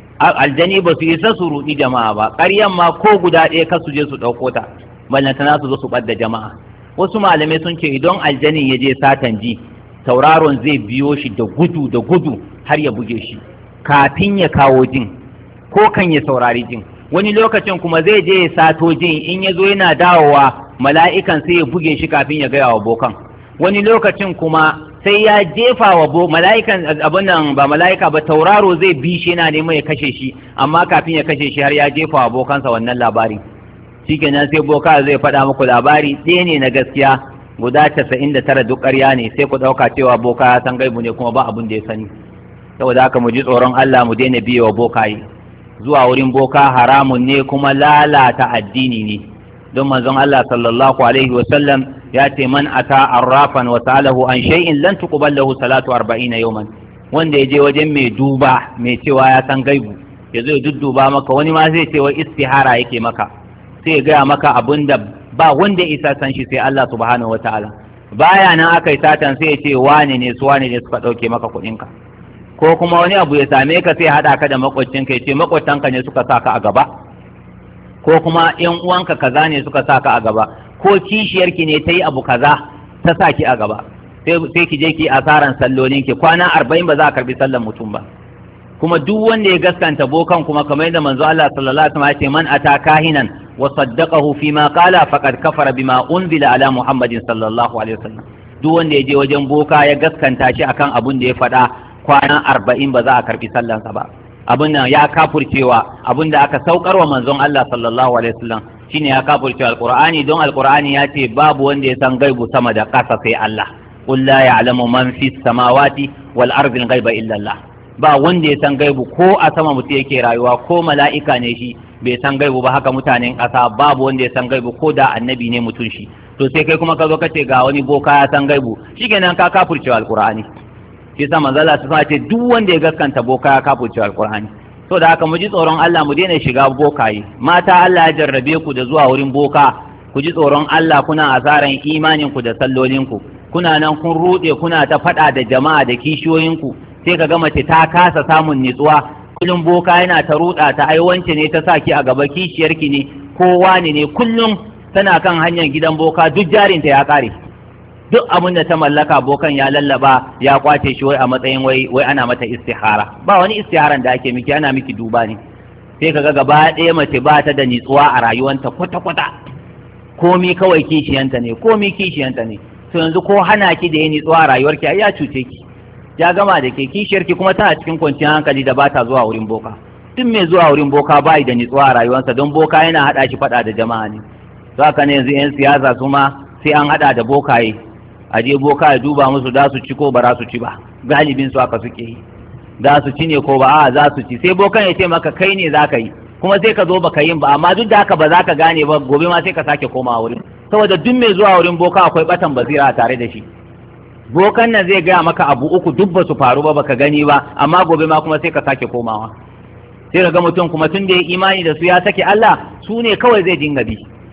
aljani ba su isa su ruɗi jama'a ba ƙaryan ma ko guda ɗaya kar su je su ɗauko ta ballantana su zo su ɓadda jama'a wasu malamai sun ce idan aljanin ya je satan ji tauraron zai biyo shi da gudu da gudu har ya buge shi kafin ya kawo jin ko kan ya saurari jin wani lokacin kuma zai je ya sato jin in ya zo yana dawowa mala'ikan sai ya buge shi kafin ya gaya wa bokan wani lokacin kuma sai ya jefa wa bo mala'ikan abin nan ba mala'ika ba tauraro zai bi shi yana neman ya kashe shi amma kafin ya kashe shi har ya jefa wa bokansa wannan labari shikenan sai boka zai faɗa muku labari ɗaya ne na gaskiya guda casa'in da tara duk ƙarya ne sai ku ɗauka cewa boka ya san gaibu ne kuma ba abin da ya sani saboda haka mu ji tsoron Allah mu daina biye wa bokaye zuwa wurin boka haramun ne kuma lalata addini ne don manzon Allah sallallahu alaihi wa sallam ya ce man ata arrafan wa salahu an shay'in lan tuqbal lahu salatu arba'ina yawman wanda ya je wajen mai duba mai cewa ya san gaibu ya zo ya dudduba maka wani ma zai ce wa istihara yake maka sai ya gaya maka abin da ba wanda ya isa san shi sai Allah subhanahu wa ta'ala baya nan aka yi satan sai ya ce wane ne su wane ne suka ɗauke maka kuɗinka ko kuma wani abu ya same ka sai haɗa ka da makwabcinka ya ce makwabtanka ne suka sa ka a gaba ko kuma ƴan uwanka kaza ne suka sa ka a gaba ko kishiyarki ne ta yi abu kaza ta sa ki a gaba sai ki je ki asaran sallolin ki kwana arba'in ba za a karbi sallan mutum ba kuma duk wanda ya gaskanta bokan kuma kamar yadda manzo Allah sallallahu alaihi wasallam ya ce man ata kahinan wa saddaqahu fima qala faqad kafara bima unzila ala muhammadin sallallahu alaihi wasallam duk wanda ya je wajen boka ya gaskanta shi akan abun da ya faɗa kwana arba'in ba za a karbi sallansa ba abun nan ya kafurcewa abun da aka saukarwa manzon Allah sallallahu alaihi wasallam shine ya kafurcewa alqur'ani don alqur'ani ya ce babu wanda ya san gaibu sama da ƙasa sai Allah qul la ya'lamu man fis samawati wal ardi ghaiba illa Allah ba wanda ya san gaibu ko a sama mutum yake rayuwa ko mala'ika ne shi bai san gaibu ba haka mutanen ƙasa babu wanda ya san gaibu ko da annabi ne mutum shi to sai kai kuma ka zo ka ce ga wani boka ya san gaibu shikenan ka kafurcewa alqur'ani shi yasa manzo Allah ta ce duk wanda ya gaskanta boka ya kafurcewa alqur'ani to da haka mu ji tsoron Allah mu daina shiga bokaye mata Allah ya jarrabe ku da zuwa wurin boka ku ji tsoron Allah kuna asaran imanin ku da sallolin ku kuna nan kun rude kuna ta faɗa da jama'a da kishiyoyin ku sai ka ga mace ta kasa samun nitsuwa kullum boka yana ta ruda ta ai wance ne ta saki a gaba kishiyarki ne kowa ne ne kullum tana kan hanyar gidan boka duk jarinta ya kare duk abin da ta mallaka bokan ya lallaba ya kwace shi wai a matsayin wai wai ana mata istihara ba wani istiharan da ake miki ana miki duba ne sai kaga gaba ɗaya mace ba ta da nitsuwa a rayuwanta kwata kwata komi kawai kishiyanta ne komi kishiyanta ne to yanzu ko hana ki da yin nitsuwa a rayuwarki ai ya cuce ki ya gama da ke kishiyarki kuma tana cikin kwanciyar hankali da ba ta zuwa wurin boka duk mai zuwa wurin boka ba da nitsuwa a rayuwarsa don boka yana haɗa shi faɗa da jama'a ne za ka ne yanzu 'yan siyasa su ma sai an haɗa da bokaye a je boka ya duba musu za su ci ko ba za su ci ba galibin su haka suke yi za su ci ne ko ba a za su ci sai bokan ya ce maka kai ne za ka yi kuma sai ka zo baka yin ba amma duk da haka ba za ka gane ba gobe ma sai ka sake komawa wurin saboda duk mai zuwa wurin boka akwai batan basira tare da shi bokan nan zai gaya maka abu uku duk ba su faru ba baka gani ba amma gobe ma kuma sai ka sake komawa sai ka ga mutum kuma tun da ya imani da su ya sake Allah su ne kawai zai dinga bi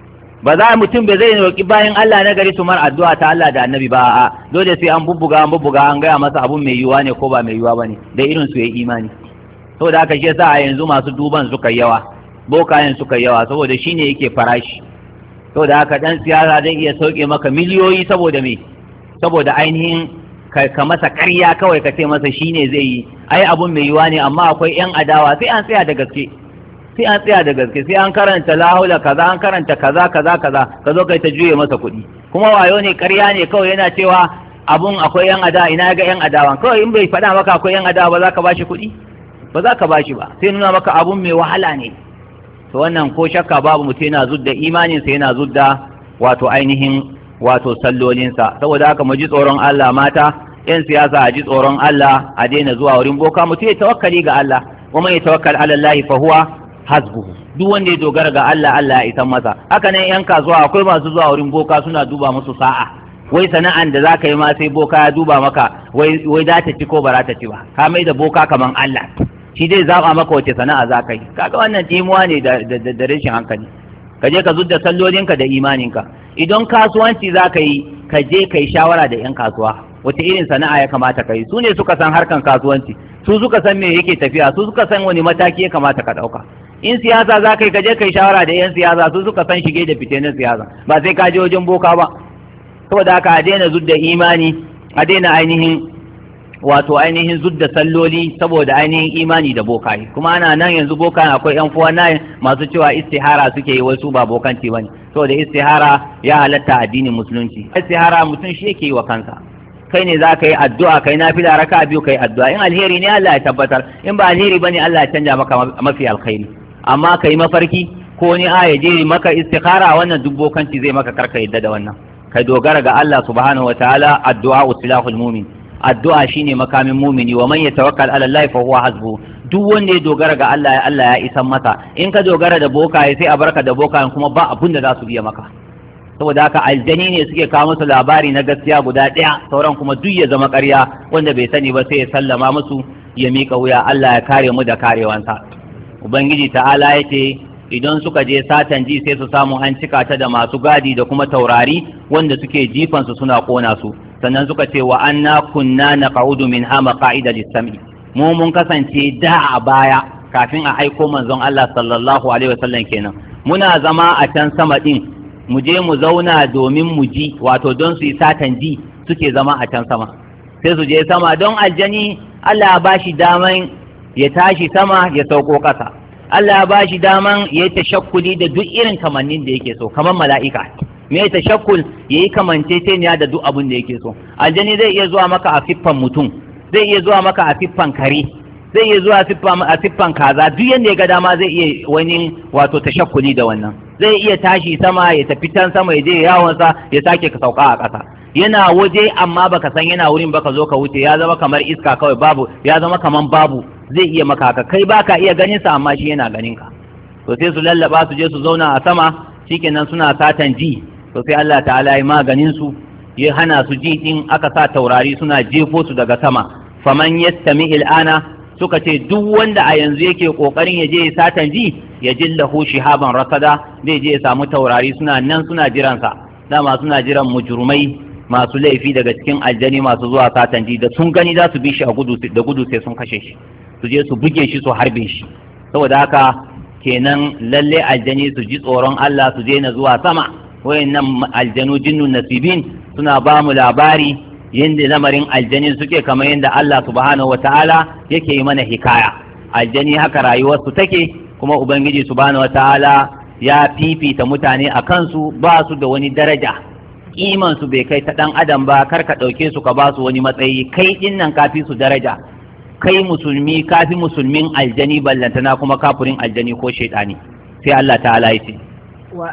ba za mutum bai zai roki bayan Allah na gari su mar addu'a ta Allah da annabi ba a'a dole sai an bubbuga an bubbuga an gaya masa abun mai yiwuwa ne ko ba mai yiwuwa bane da irin su yayi imani saboda haka shi yasa a yanzu masu duban suka yawa bokayen suka yawa saboda shine yake farashi saboda haka dan siyasa zai iya sauke maka miliyoyi saboda me saboda ainihin ka masa ƙarya kawai ka ce masa shine zai yi ai abun mai yiwuwa ne amma akwai yan adawa sai an tsaya da gaske sai an tsaya da gaske sai an karanta lahula kaza an karanta kaza kaza kaza ka zo kai ta juye masa kuɗi kuma wayo ne ƙarya ne kawai yana cewa abun akwai yan adawa ina ga yan adawa kawai in bai faɗa maka akwai yan adawa ba za ka bashi kuɗi ba za ka bashi ba sai nuna maka abun mai wahala ne to wannan ko shakka babu mutum yana zudda imanin sa yana zudda wato ainihin wato sallolinsa saboda haka mu ji tsoron Allah mata yan siyasa a ji tsoron Allah a daina zuwa wurin boka mutum ya tawakkali ga Allah wa man yatawakkal ala Allah fa huwa hasbuhu duk wanda ya dogara ga Allah Allah ya isan masa haka nan yan kasuwa akwai masu zuwa wurin boka suna duba musu sa'a wai sana'an da zaka yi ma sai boka ya duba maka wai wai za ta ci ko ba za ta ci ba ka mai da boka kaman Allah shi dai zaba maka wace sana'a zaka yi kaga wannan timuwa ne da da rashin hankali ka je ka zudda sallolinka da imaninka idan kasuwanci zaka yi ka je ka yi shawara da yan kasuwa wace irin sana'a ya kamata ka yi su ne suka san harkan kasuwanci su suka san me yake tafiya su suka san wani mataki ya kamata ka ɗauka in siyasa za ka yi kaje kai shawara da yan siyasa su suka san shige da fice na siyasa ba sai ka je wajen boka ba saboda haka a daina zudda imani a daina ainihin wato ainihin zudda salloli saboda ainihin imani da bokaye kuma ana nan yanzu bokaye akwai yan fuwa nayin masu cewa istihara suke yi wasu ba bokanci bane saboda istihara ya halatta addinin musulunci istihara mutum shi yake yi wa kansa kai ne za ka yi addu'a kai na fila raka biyu kai addu'a in alheri ne Allah ya tabbatar in ba alheri bane Allah ya canja maka mafi alkhairi amma ka yi mafarki ko ni a ya je maka istikhara wannan dubbokanci zai maka karka yadda da wannan kai dogara ga Allah subhanahu wataala addu'a usilahul mu'min addu'a shine makamin mu'mini wa man yatawakkal ala Allah fa huwa hasbu duk wanda ya dogara ga Allah Allah ya isan masa in ka dogara da bokaye sai a barka da bokayen kuma ba abun da za su biya maka saboda haka aljani ne suke kawo musu labari na gaskiya guda ɗaya sauran kuma duk ya zama ƙarya wanda bai sani ba sai ya sallama musu ya miƙa wuya Allah ya kare mu da karewansa ubangiji ta'ala yace idan suka je satan ji sai su samu an cika ta da masu gadi da kuma taurari wanda suke jifan su suna kona su sannan suka ce wa anna kunna naqaudu min hama qa'ida lis-sam'i mu mun kasance da a baya kafin a aiko manzon Allah sallallahu alaihi wasallam kenan muna zama a can sama din mu je mu zauna domin mu ji wato don su yi satan ji suke zama a can sama sai su je sama don aljani Allah ya bashi daman ya tashi sama ya sauko ƙasa Allah ya bashi daman ya yi tashakkuli da duk irin kamannin da yake so kamar mala'ika me ya tashakkul ya yi kamanceceniya da duk abin da yake so aljani zai iya zuwa maka a siffan mutum zai iya zuwa maka a siffan kare zai iya zuwa a siffan kaza duk yadda ya ga dama zai iya wani wato tashakkuli da wannan zai iya tashi sama ya tafi can sama ya je yawonsa ya sake ka sauka a ƙasa yana waje amma baka san yana wurin baka zo ka wuce ya zama kamar iska kawai babu ya zama kamar babu zai iya maka haka kai baka iya ganin sa amma shi yana ganin ka to sai su lallaba su je su zauna a sama shikenan suna satan ji to sai Allah ta'ala ya maganin su ya hana su ji din aka sa taurari suna jefo su daga sama faman yastami il'ana suka ce duk wanda a yanzu yake kokarin ya je ya satan ji ya jillahu shihaban rasada zai je ya samu taurari suna nan suna jiransa dama suna jiran mujrumai masu laifi daga cikin aljani masu zuwa satan ji da sun gani za su bi shi a gudu da gudu sai sun kashe shi su je su buge shi su harbe shi saboda haka kenan lalle aljani su ji tsoron Allah su daina zuwa sama wayannan aljanu jinnun nasibin suna ba mu labari yadda lamarin aljani suke kamar yadda Allah subhanahu wataala yake yi mana hikaya aljani haka rayuwarsu take kuma ubangiji subhanahu wataala ya fifita mutane a kansu ba su da wani daraja kiman su bai kai ta dan adam ba kar ka dauke su ka ba su wani matsayi kai din nan kafi su daraja kai musulmi kafi musulmin aljani ballantana kuma kafirin aljani ko shaidani sai Allah ta'ala ya ce wa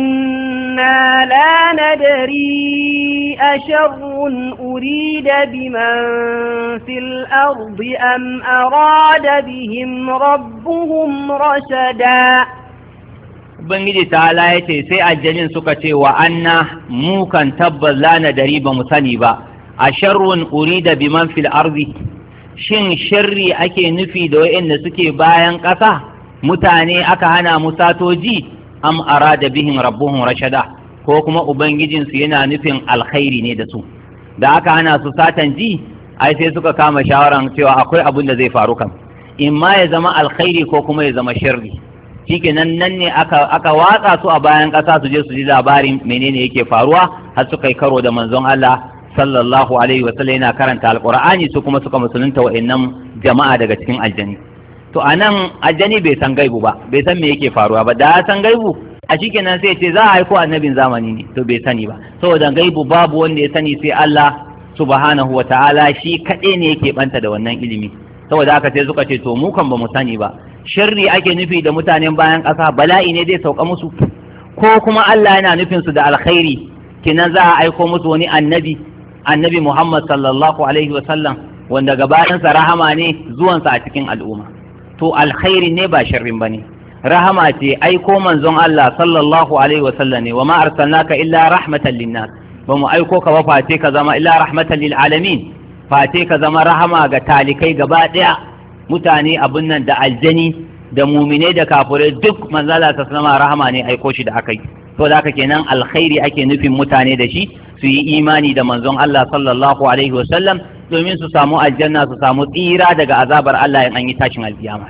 anna la nadri asharrun urida biman fil ardi am arada bihim rabbuhum rashada Ubangiji ta'ala ya ce sai aljanin suka ce wa anna mu kan tabbas la nadari ba mu sani ba a sharrun urida biman fil ardi shin sharri ake nufi da wa'anda suke bayan ƙasa mutane aka hana mu satoji am arada bihim rabbuhum rashada, ko kuma ubangijinsu yana nufin alkhairi ne da su. Da aka hana su satan ji, ai sai suka kama shawaran cewa akwai abin da zai faru kan, in ma ya zama alkhairi ko kuma ya zama sharri. Shikenan nan ne aka aka watsa su a bayan ƙasa su je su ji labarin menene yake faruwa, har suka yi karo da manzon Allah sallallahu alaihi wa sallam yana karanta alqur'ani, su kuma suka musulunta wa'annan jama'a daga cikin aljani. To anan aljani bai san gaibu ba, bai san me yake faruwa ba. Da ya san gaibu a shikenan sai ce za a haiko annabin zamani ne, to bai sani ba, saboda gaibu babu wanda ya sani sai Allah subhanahu wa ta'ala, shi kaɗai ne yake banta da wannan ilimi. Saboda haka sai suka ce to mu kan ba mu sani ba, sharri ake nufi da mutanen bayan ƙasa, bala'i ne zai sauka musu, ko kuma Allah yana nufin su da alkhairi, kinan za a aiko musu wani annabi, annabi Muhammad sallallahu alaihi wa sallam, wanda gabaninsa rahama ne zuwansa a cikin al'umma. To alkhairi ne ba sharrin bane, rahama ce, aiko manzon Allah sallallahu alaihi wa sallam ne, wa ma arsalnaka illa rahmatan linnas, ba mu aiko ka ba face ka zama illa rahmatan lil alamin, face ka zama rahama ga talikai gaba daya, mutane abun nan da aljani da mumine da kafirai duk manzala ta sama rahama ne aiko shi da akai. To da haka kenan alkhairi ake nufin mutane da shi, su yi imani da manzon Allah sallallahu alaihi wa sallam domin su samu aljanna, su samu tsira daga azabar Allah in an yi tashin alkiyama.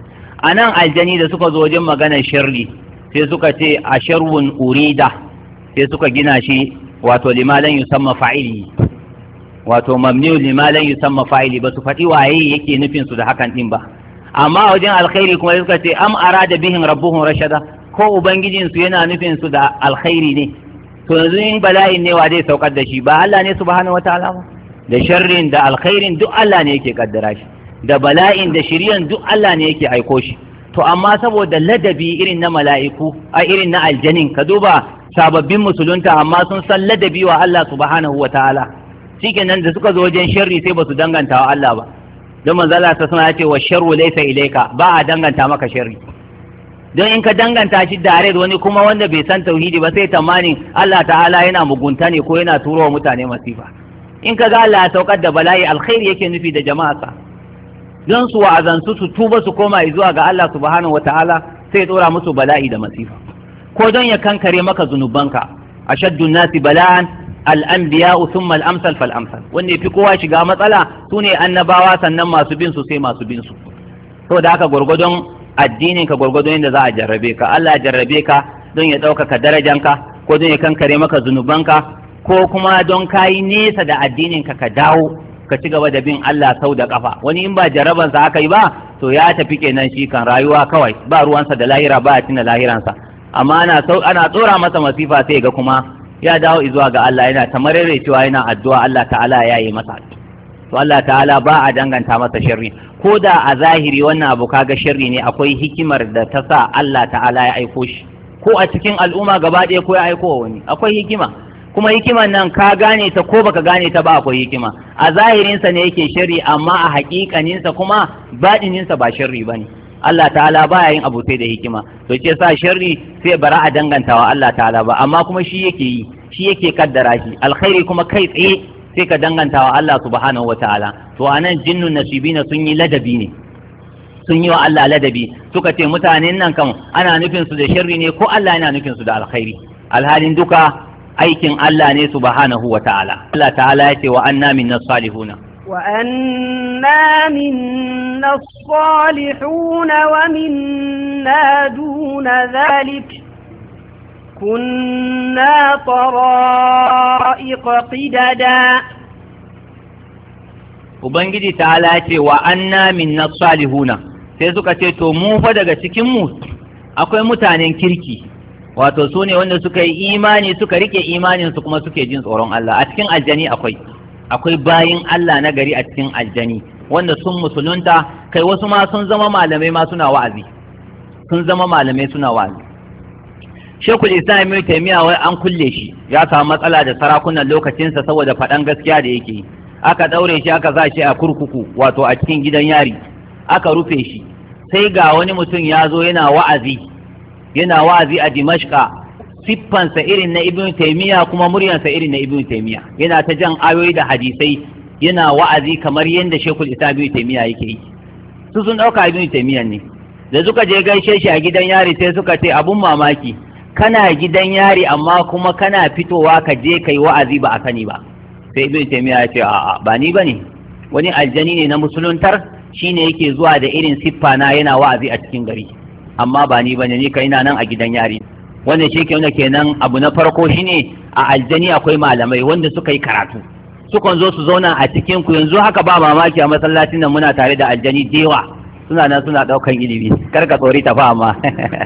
A nan aljani da suka zo wajen maganar sharri sai suka ce a sharrun urida, sai suka gina shi wato limalan yusamma fa'ili, wato mamniyu limalan yusamma fa'ili, ba su faɗi waye yake nufin su da hakan din ba. Amma wajen alkhairi kuma suka ce am arada bihim rabbuhum rashada, ko ubangijin su yana nufin su da alkhairi ne. To yanzu in bala'in ne wa zai saukar da shi, ba Allah ne subhanahu wataala ba? Da sharrin da alkhairin duk Allah ne yake kaddara shi, da bala'in da shiriyan duk Allah ne yake aiko shi. To amma saboda ladabi irin na mala'iku a irin na aljanin, ka duba sababbin musulunta amma sun san ladabi wa Allah subhanahu wa ta'ala, shikenan da suka zo wajen sharri sai ba su danganta wa Allah ba, don manzo Allah ta suna ce wa sharru laysa ilayka, ba a danganta maka sharri. Don in ka danganta shi da wani kuma wanda bai san tauhidi ba sai tamanin Allah ta'ala yana mugunta ne ko yana turo wa mutane masifa. In ka ga Allah ya saukar da bala'i alkhairi yake nufi da jama'arsa, don su wa'azansu su tuba su koma zuwa ga Allah subhanahu wa ta'ala, sai ya tsora musu bala'i da masifa, ko don ya kankare maka zunubanka. Ashaddu nasi bala'an al-anbiya'u thumma al-amsal fal amsal, wanda yafi kowa shiga matsala sune annabawa, sannan masu bin su sai masu bin su. Saboda haka gurgudun addinin ka gurgudun yadda za a jarrabe ka. Allah ya jarrabe ka don ya ɗaukaka darajanka, ko don ya kankare maka zunubanka, ko kuma don kayi nesa da addinin ka ka dawo ka ci gaba da bin Allah sau da kafa. Wani in ba jarrabansa aka yi ba to ya tafi kenan shi kan rayuwa kawai, ba ruwansa da lahira, ba ya tuna lahiransa. Amma ana ana tsora masa masifa sai ga kuma ya dawo zuwa ga Allah, yana ta marere cewa yana addu'a Allah ta'ala ya yi masa. To Allah ta'ala ba a danganta masa sharri, ko da a zahiri wannan abu kaga sharri ne, akwai hikimar da ta sa Allah ta'ala ya aiko shi, ko a cikin al'umma gaba ɗaya ko ya aiko wa wani, akwai hikima. Kuma hikiman nan ka gane ta ko baka gane ta ba, akwai hikima. A zahirinsa ne yake sharri, amma a haƙiƙaninsa kuma baɗininsa ba sharri bane. Allah ta'ala baya yin abu sai da hikima, to ce sa sharri sai bara a dangantawa Allah ta'ala ba, amma kuma shi yake yi, shi yake kaddara shi. Alkhairi kuma kai tsaye sai ka dangantawa Allah subhanahu wataala. To anan jinnun nasibina sun yi ladabi ne, sun yi wa Allah ladabi, suka ce mutanen nan kan ana nufin su da sharri ne ko Allah yana nufin su da alkhairi, alhalin duka aikin Allah ne subhanahu wataala. Allah ta'ala ya ce wa anna minna salihuna, وأنا منا الصالحون ومنا دون ذلك كنا طرائق قددا. Ubangiji ta'ala ce wa anna minna salihuna, sai suka ce to mu fa daga cikin mu akwai mutanen kirki, wato su ne wanda suka yi imani, suka rike imanin su kuma suke jin tsoron Allah. A cikin aljani akwai akwai bayin Allah na gari a cikin aljani wanda sun musulunta, kai wasu ma sun zama malamai ma suna wa'azi, sun zama malamai suna wa'azi. Shekul Islam Ibn Taymiyyah wai an kulle shi, ya samu matsala da sarakunan lokacinsa saboda faɗan gaskiya da yake, aka ɗaure shi aka sa shi a kurkuku, wato a cikin gidan yari aka rufe shi. Sai ga wani mutum ya zo yana wa'azi, yana wa'azi a Dimashqa, siffansa irin na Ibn Taymiyyah kuma muryansa irin na Ibn Taymiyyah, yana ta jan ayoyi da hadisai, yana wa'azi kamar yadda Sheikhul Islam Ibn Taymiyyah yake yi. Su sun dauka Ibn Taymiyyah ne, da suka je gaishe shi a gidan yari sai suka ce abun mamaki, kana gidan yari amma kuma kana fitowa ka je kai wa'azi ba a sani ba. Sai Ibn Taymiyyah ya ce a'a ba ni bane, wani aljani ne na musuluntar shine yake zuwa da irin siffa na yana wa'azi a cikin gari, amma ba ni bane, ni kai ina nan a gidan yari. Wannan shi kenan kenan abu na farko shine a aljani akwai malamai wanda suka yi karatu, sukan zo su zauna a cikin ku. Yanzu haka ba mamaki a masallacin nan muna tare da aljani dewa, suna nan suna daukan ilimi. Kar ka tsori tafa amma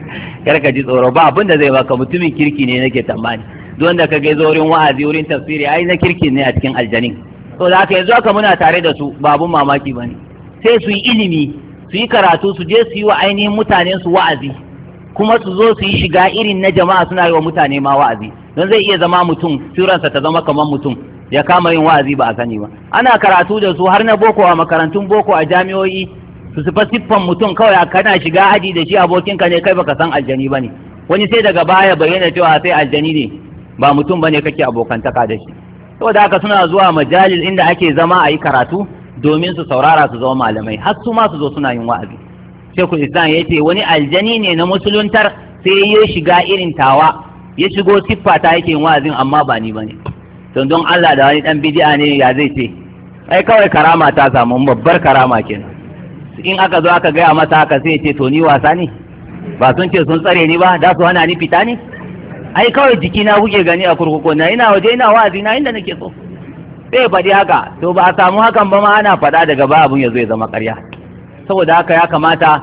kar ka ji tsoro, ba abin da zai baka, mutumin kirki ne nake tambani. Duk wanda ka ga wurin wa'azi wurin tafsiri ai na kirki ne a cikin aljanin. To da haka yanzu haka muna tare da su, ba abun mamaki bane. Sai su yi ilimi, su yi karatu, su je su yi wa ainihin mutanen su wa'azi, kuma su zo su yi shiga irin na jama'a suna yi wa mutane ma wa'azi. Don zai iya zama mutum, siransa ta zama kamar mutum, ya kama yin wa'azi ba a sani ba. Ana karatu da su har na boko a makarantun boko a jami'o'i, su sifa siffan mutum kawai kana shiga aji da shi abokinka ne, kai baka san aljani bane. Wani sai daga baya bayyana cewa sai aljani ne, ba mutum bane kake abokantaka da shi. Saboda haka suna zuwa majalis inda ake zama a yi karatu domin su saurara su zama malamai, har su ma su zo suna yin wa'azi. Shekul Islam ya ce wani aljani ne na musuluntar sai ya shiga irin tawa, ya shigo siffa ta yake yin wa'azin amma ba ni bane. Don don Allah da wani dan bid'a ne ya zai ce ai kawai karama ta samu, babbar karama kenan. In aka zo aka gaya masa haka sai ya ce to ni wasa ne, ba sun ce sun tsare ni ba, da su hana ni fita ne? Ai kawai jikina kuke gani a kurkuku na, ina waje ina wa'azi na inda nake so. Sai faɗi haka, to ba a samu hakan ba ma ana faɗa daga ba abun ya zo ya zama ƙarya. Saboda haka ya kamata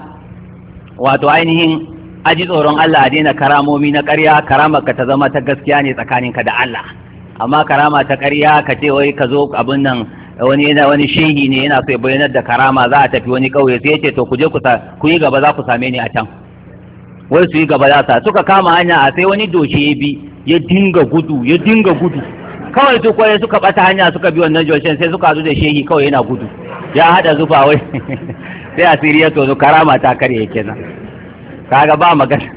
wato ainihin aji tsoron Allah a daina karamomi na ƙarya, karamar ka ta zama ta gaskiya ne tsakaninka da Allah. Amma karama ta ƙarya ka ce wai ka zo abin nan wani yana wani shehi ne yana so ya bayyanar da karama, za a tafi wani ƙauye sai ya ce to ku je ku yi gaba za ku same ni a can. Wai su yi gaba za su suka kama hanya a sai wani doshe ya bi ya dinga gudu ya dinga gudu kawai su kwaye suka bata hanya suka bi wannan joshen sai suka zo da shehi kawai yana gudu ya hada zufa wai sai asiri ya tozo karama ta karye kenan. Kaga ba magana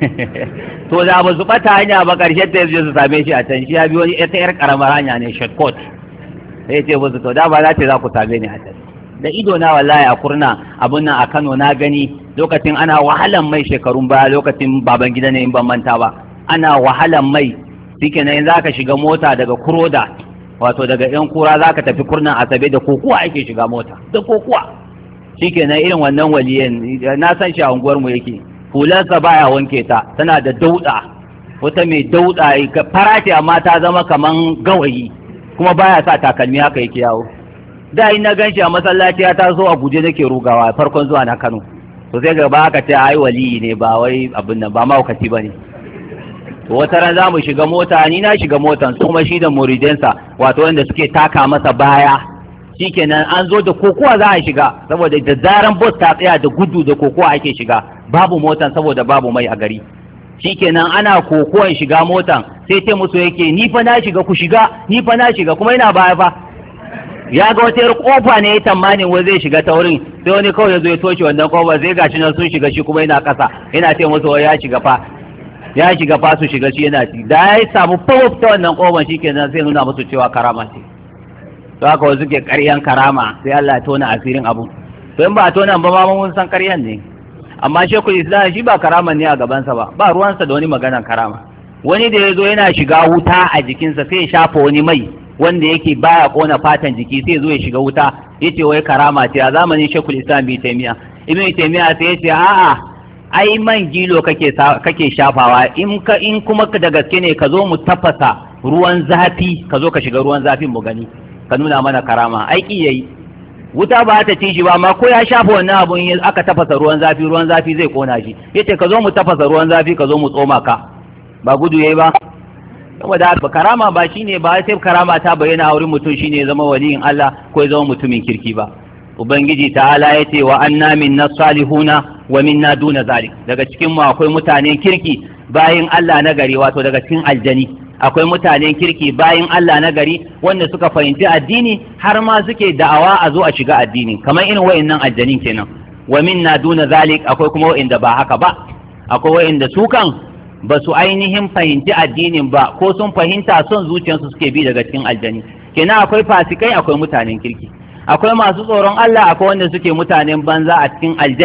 to da ba su bata hanya ba karshe ta yaje su same shi a can, shi ya bi wani ita yar karamar hanya ne shortcut. Sai ce musu to da ba za ta za ku same ni a can. Da ido na wallahi a kurna abun nan a Kano na gani lokacin ana wahalan mai shekarun baya, lokacin baban gida ne in ban manta ba, ana wahalan mai. Shike nan zaka shiga mota daga Kuroda, wato daga yan kura zaka tafi kurnan Asabe da kokuwa ake shiga mota da kokuwa. Shike nan irin wannan waliyan na san shi a unguwar mu yake, hularsa baya wanke ta, tana da dauda, wata mai dauda ka farate amma ta zama kaman gawayi, kuma baya sa takalmi haka yake yawo. Da in na ganshi a masallaci ya taso a guje nake rugawa farkon zuwa na Kano. To sai gaba aka ce ai waliyi ne ba wai abin nan ba mahaukaci bane. To wata ran za mu shiga mota, ni na shiga motan kuma shi da muridansa wato wanda suke taka masa baya. Shikenan an zo da kokowa za a shiga, saboda da zaran bus ta tsaya da gudu da kokowa ake shiga, babu motan saboda babu mai a gari. Shikenan ana kokowan shiga motan sai ce musu yake ni fa na shiga ku shiga, ni fa na shiga, kuma ina baya fa. Ya ga wata yar kofa ne ya tamanin wai zai shiga ta wurin, sai wani kawai ya zo ya toshe wannan kofa, sai gashi nan sun shiga shi kuma yana kasa, yana ce musu ya shiga fa ya shiga fa su shiga shi yana ci. Da ya samu pop ta wannan kofar shikenan sai nuna musu cewa karama ce. To haka wasu ke ƙaryan karama, sai Allah ya tona asirin abu. To in ba a tona ba ma mun san ƙaryan ne. Amma Shekul Islam shi ba karaman ne a gabansa ba, ba ruwansa da wani maganan karama. Wani da ya zo yana shiga wuta a jikinsa sai ya shafa wani mai wanda yake baya kona fatan jiki, sai zo ya shiga wuta, yace wai karama ce a zamanin Shekul Islam Ibn Taymiyyah. Ibn Taymiyyah sai yace a'a ai man gilo kake kake shafawa, in ka in kuma da gaske ne ka zo mu tafasa ruwan zafi, ka zo ka shiga ruwan zafin mu gani, ka nuna mana karama. Aiki yayi, wuta ba ta ci shi ba, amma ko ya shafa wannan abun aka tafasa ruwan zafi, ruwan zafi zai kona shi. Yace ka zo mu tafasa ruwan zafi, ka zo mu tsoma ka, ba gudu yayi ba. Saboda karama ba shine ba sai karama ta bayyana a wurin mutum shine ya zama waliyin Allah ko ya zama mutumin kirki ba. Ubangiji ta'ala ya ce wa anna minna salihuna wa minna duna zalik, daga cikin mu akwai mutanen kirki bayin Allah na gari, wato daga cikin aljani akwai mutanen kirki bayin Allah na gari wanda suka fahimci addini har ma suke da'awa a zo a shiga addini, kamar irin wayannan aljanin kenan. Wa minna duna zalik, akwai kuma wayanda ba haka ba, akwai wayanda su kan ba su ainihin fahimci addinin ba, ko sun fahimta son zuciyarsu suke bi daga cikin aljani. Kenan akwai fasikai akwai mutanen kirki, akwai masu tsoron Allah akwai wanda suke mutanen banza a cikin aljani,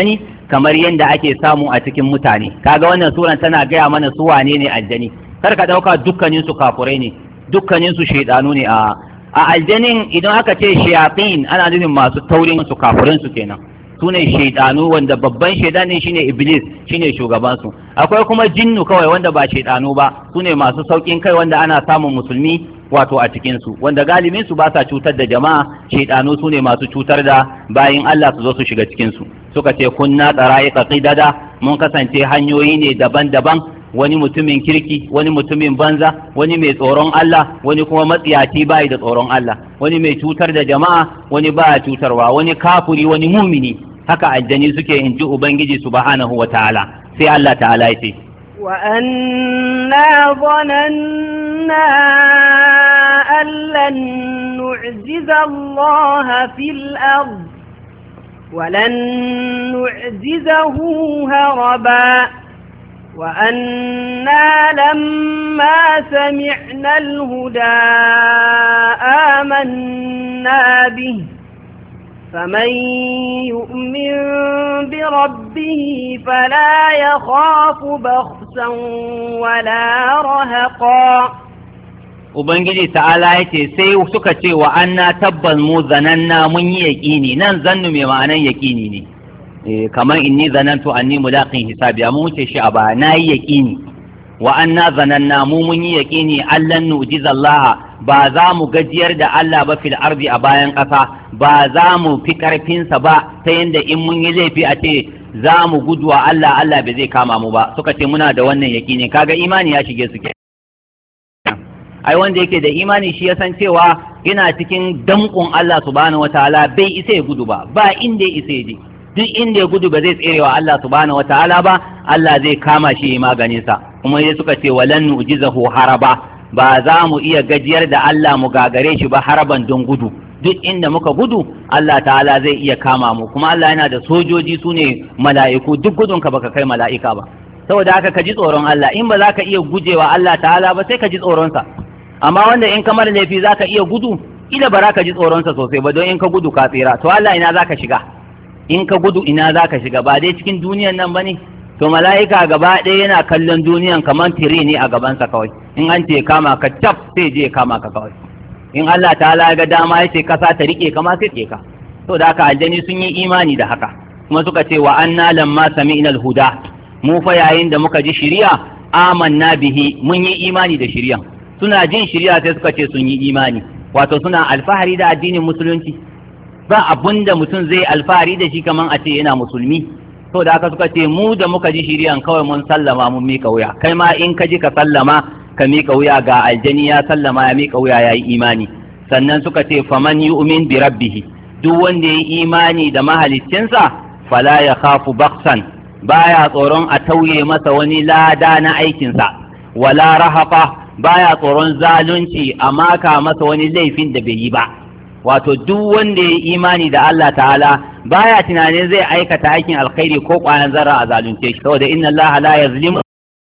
kamar yadda ake samu a cikin mutane. Kaga wannan suran tana gaya mana su wane ne aljani, kar ka ɗauka dukkanin su kafurai ne, dukkanin su shaidanu ne. a a aljanin idan aka ce shayatin ana nufin masu taurin su, kafurin su kenan, su ne shaidanu, wanda babban shaidanin shine iblis, shine shugaban su. Akwai kuma jinnu kawai wanda ba shaidanu ba, su ne masu saukin kai wanda ana samun musulmi wato a cikin su, wanda galibin su ba sa cutar da jama'a. Shaidanu su ne masu cutar da bayin Allah su zo su shiga cikin su. Suka ce kunna tsara'iqa qidada, mun kasance hanyoyi ne daban-daban, wani mutumin kirki, wani mutumin banza, wani mai tsoron Allah, wani kuma matsiyaci bai da tsoron Allah, wani mai cutar da jama'a, wani baya cutarwa, wani kafuri, wani mumini. Haka aljani suke, in ji Ubangiji subhanahu wa ta'ala. Sai Allah ta'ala ya ce وأنا ظننا أن لن نعجز الله في الأرض ولن نعجزه هربا وأنا لما سمعنا الهدى آمنا به فمن يؤمن بربه فلا يخاف بخسا ولا رهقا. Ubangiji ta'ala ya ce sai suka ce wa anna tabbas mu zananna mun yi yaƙini. Nan zannu mai ma'anan yaƙini ne, eh, kamar inni zanantu anni mulaqin hisabi, amma wuce shi a baya na yi yaƙini. Wa anna zananna mu mun yi yaƙini allan nu'jiza Allah, ba za mu gajiyar da Allah ba fil ardi a bayan ƙasa, ba za mu fi ƙarfinsa ba ta yadda in mun yi laifi a ce za mu gudu wa Allah, Allah bai zai kama mu ba. Suka ce muna da wannan yaƙini. Kaga imani ya shige su ke. Ai wanda yake da imani shi ya san cewa yana cikin damƙon Allah subhanahu wataala, bai isa ya gudu ba, ba inda ya isa ya je. Duk inda ya gudu ba zai tsere wa Allah subhanahu wataala ba, Allah zai kama shi ya maganin sa. Kuma sai suka ce walan nu'jizahu haraba, ba za mu iya gajiyar da Allah mu gagare shi ba haraban don gudu. Duk inda muka gudu Allah ta'ala zai iya kama mu. Kuma Allah yana da sojoji, su ne mala'iku, duk gudunka baka kai mala'ika ba. Saboda haka ka ji tsoron Allah. In ba za ka iya gujewa Allah ta'ala ba sai ka ji tsoronsa. Amma wanda in kamar laifi za ka iya gudu, ila ba za ka ji tsoronsa sosai ba, don in ka gudu ka tsira. To Allah ina za ka shiga? In ka gudu ina za ka shiga? Ba dai cikin duniyan nan ba ne? To mala'ika gaba ɗaya yana kallon duniyan kamar tire ne a gabansa kawai. In an ce kama ka cap sai je kama ka kawai. In Allah ta'ala ga dama ya ce kasa ta rike kama sai rike ka. To da haka aljani sun yi imani da haka. Kuma suka ce wa anna lamma sami'na al-huda, mu fa yayin da muka ji shiriya amanna bihi, mun yi imani da shiriyan. Suna jin shiriya sai suka ce sun yi imani. Wato suna alfahari da addinin musulunci. Ba abunda mutum zai alfahari da shi kaman a ce yana musulmi. To da haka suka ce mu da muka ji shiriyan kawai mun sallama mun mika wuya. Kai ma in ka ji ka sallama ka miƙa wuya, ga aljani ya sallama ya miƙa wuya ya yi imani. Sannan suka ce faman yu'min bi rabbihi, duk wanda ya yi imani da mahaliccinsa fala ya khafu baksan, baya tsoron a tauye masa wani lada na aikinsa, wala rahaqa, baya tsoron zalunci a maka masa wani laifin da bai yi ba. Wato duk wanda ya yi imani da Allah ta'ala baya tunanin zai aikata aikin alkhairi ko ƙwayan zarra a zalunce shi, saboda inna Allah la yazlimu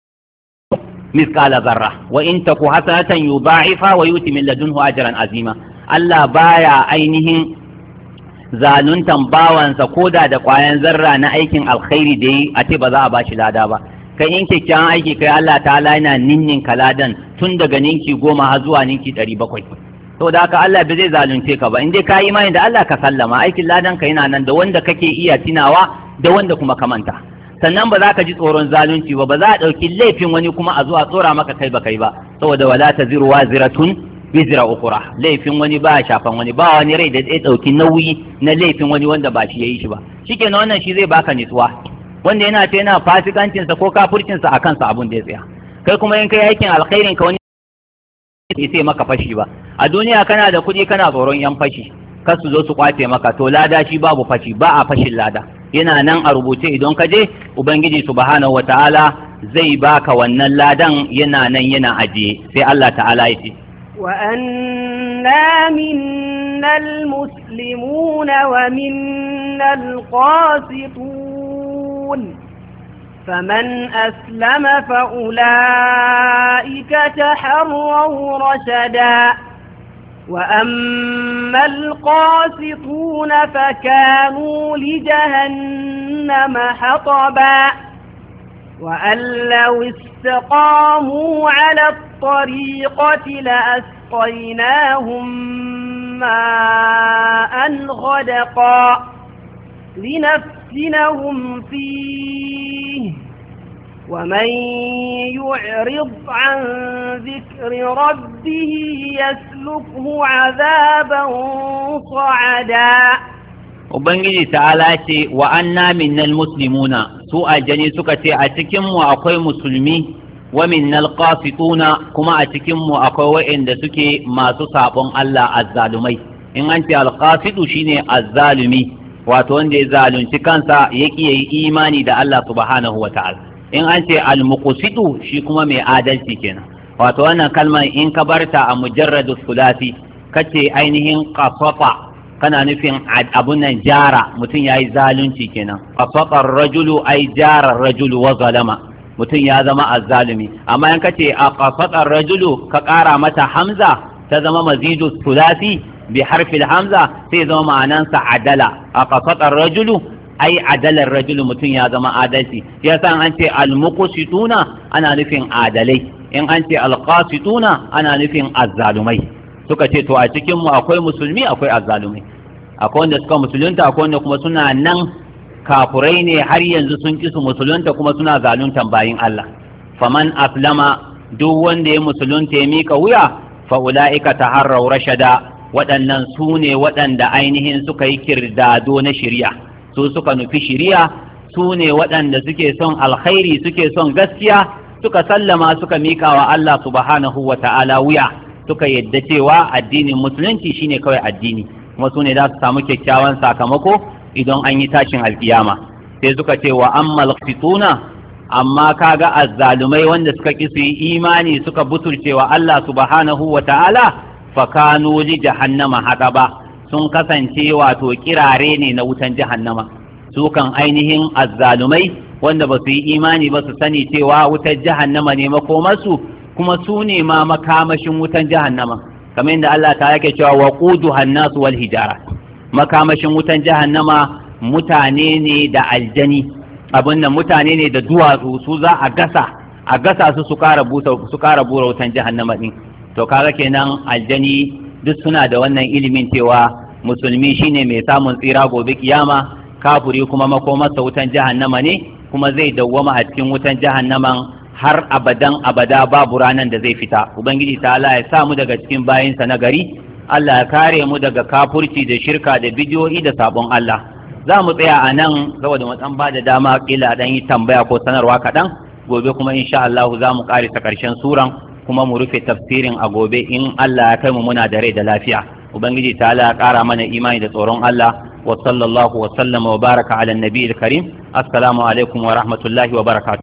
مثقال ذرة وإن تك حسنة يضاعفها ويؤتي من لدنه أجرا عظيما. Allah baya ainihin zaluntan bawansa ko da da ƙwayan zarra na aikin alkhairi da yi a ce ba za a bashi lada ba. Kai in kyakkyawan aiki kai Allah ta'ala yana ninnin kaladan tun daga ninki goma har zuwa ninki ɗari bakwai. Saboda haka Allah bai zai zalunce ka ba, in dai ka yi imani da Allah ka sallama, aikin ladan ka yana nan, da wanda kake iya tunawa da wanda kuma ka manta. Sannan ba za ka ji tsoron zalunci ba, ba za a ɗauki laifin wani kuma a zuwa tsora maka kai ba kai ba, saboda wala taziru waziratun wizra ukhra, laifin wani ba shafan wani, ba wani rai da zai ɗauki nauyi na laifin wani wanda ba shi yayi shi ba. Shikenan wannan shi zai baka nutsuwa, wanda yana ta yana fasikancin sa ko kafircin sa akan sa abun da ya tsaya. Kai kuma in kai aikin alkhairin ka wani sai maka fashi ba. A duniya kana da kuɗi kana tsoron yan fashi, kar su zo su kwace maka, to lada shi babu fashi, ba a fashin lada. Yana nan a rubuce, idan ka je ubangiji subhanahu wataala zai baka wannan ladan, yana nan yana ajiye. Sai Allah ta'ala ya ce wa anna minnal muslimuna wa minnal qasitun faman aslama fa ulaika taharraw rashada وأما القاسطون فكانوا لجهنم حطبا وأن لو استقاموا على الطريقة لأسقيناهم ماء غدقا لنفتنهم فيه ومن يعرض عن ذكر ربه يسلكه عذابا صعدا. Ubangiji ta'ala ce wa anna minnal muslimuna su aljani suka ce a cikin mu akwai musulmi wa minnal qasituna kuma a cikin mu akwai wa'anda suke masu sabon Allah azzalumai. In an ce alqasitu shine azzalumi wato wanda ya zalunci kansa yake yi imani da Allah subhanahu wa ta'ala. In an ce almuqsitu shi kuma mai adalci kenan wato wannan kalmar in ka barta a mujarradu sulasi kace ainihin qasata kana nufin abun nan jara mutum yayi zalunci kenan qasata ar-rajulu ay jara ar-rajulu wa zalama mutum ya zama azzalumi amma in kace a qasata ar-rajulu ka kara mata hamza ta zama mazidu sulasi bi harfi al-hamza sai zama ma'anansa adala a qasata ar-rajulu ai adalar rajulu mutum ya zama adalci yasa an ce al-muqsituna ana nufin adalai in an ce al-qasituna ana nufin azzalumai suka ce to a cikin mu akwai musulmi akwai azzalumai akwai wanda suka musulunta akwai wanda kuma suna nan kafurai ne har yanzu sun ki su musulunta kuma suna zaluntan bayin Allah faman aslama duk wanda ya musulunta ya mika wuya fa ulaika taharraw rashada waɗannan su ne waɗanda ainihin suka yi kirdado na shari'a su suka nufi shiriya su ne waɗanda suke son alkhairi suke son gaskiya suka sallama suka mika wa Allah subhanahu wa ta'ala wuya suka yadda cewa addinin musulunci shine kawai addini kuma su ne za su samu kyakkyawan sakamako idan an yi tashin alkiyama sai suka ce wa ammal qituna amma kaga azzalumai wanda suka ki su yi imani suka butulce wa Allah subhanahu wa ta'ala fa kanu li jahannama hadaba sun kasance wato kirare ne na wutan jahannama su kan ainihin azzalumai wanda ba su yi imani ba su sani cewa wutar jahannama ne makomarsu kuma su ne ma makamashin wutan jahannama kamar yadda Allah ta yake cewa waqudu hannasu wal hijara makamashin wutan jahannama mutane ne da aljani abin nan mutane ne da duwatsu su za a gasa a gasa su su kara busa su kara bura wutan jahannama din to kaga kenan aljani duk suna da wannan ilimin cewa musulmi shine mai samun tsira gobe kiyama kafuri kuma makomarsa wutan jahannama ne kuma zai dawwama a cikin wutan jahannaman har abadan abada babu ranan da zai fita ubangiji ta Allah ya sa mu daga cikin bayinsa na gari Allah ya kare mu daga kafurci da shirka da bidiyoyi da sabon Allah za mu tsaya a nan saboda mu dan bada dama kila dan yi tambaya ko sanarwa kaɗan gobe kuma insha Allah za mu karisa karshen suran kuma mu rufe tafsirin a gobe in Allah ya kai mu muna da rai da lafiya ubangiji ta Allah ya kara mana imani da tsoron Allah wa sallallahu wa sallama wa baraka ala nabiyil karim assalamu alaikum wa rahmatullahi wa barakatuh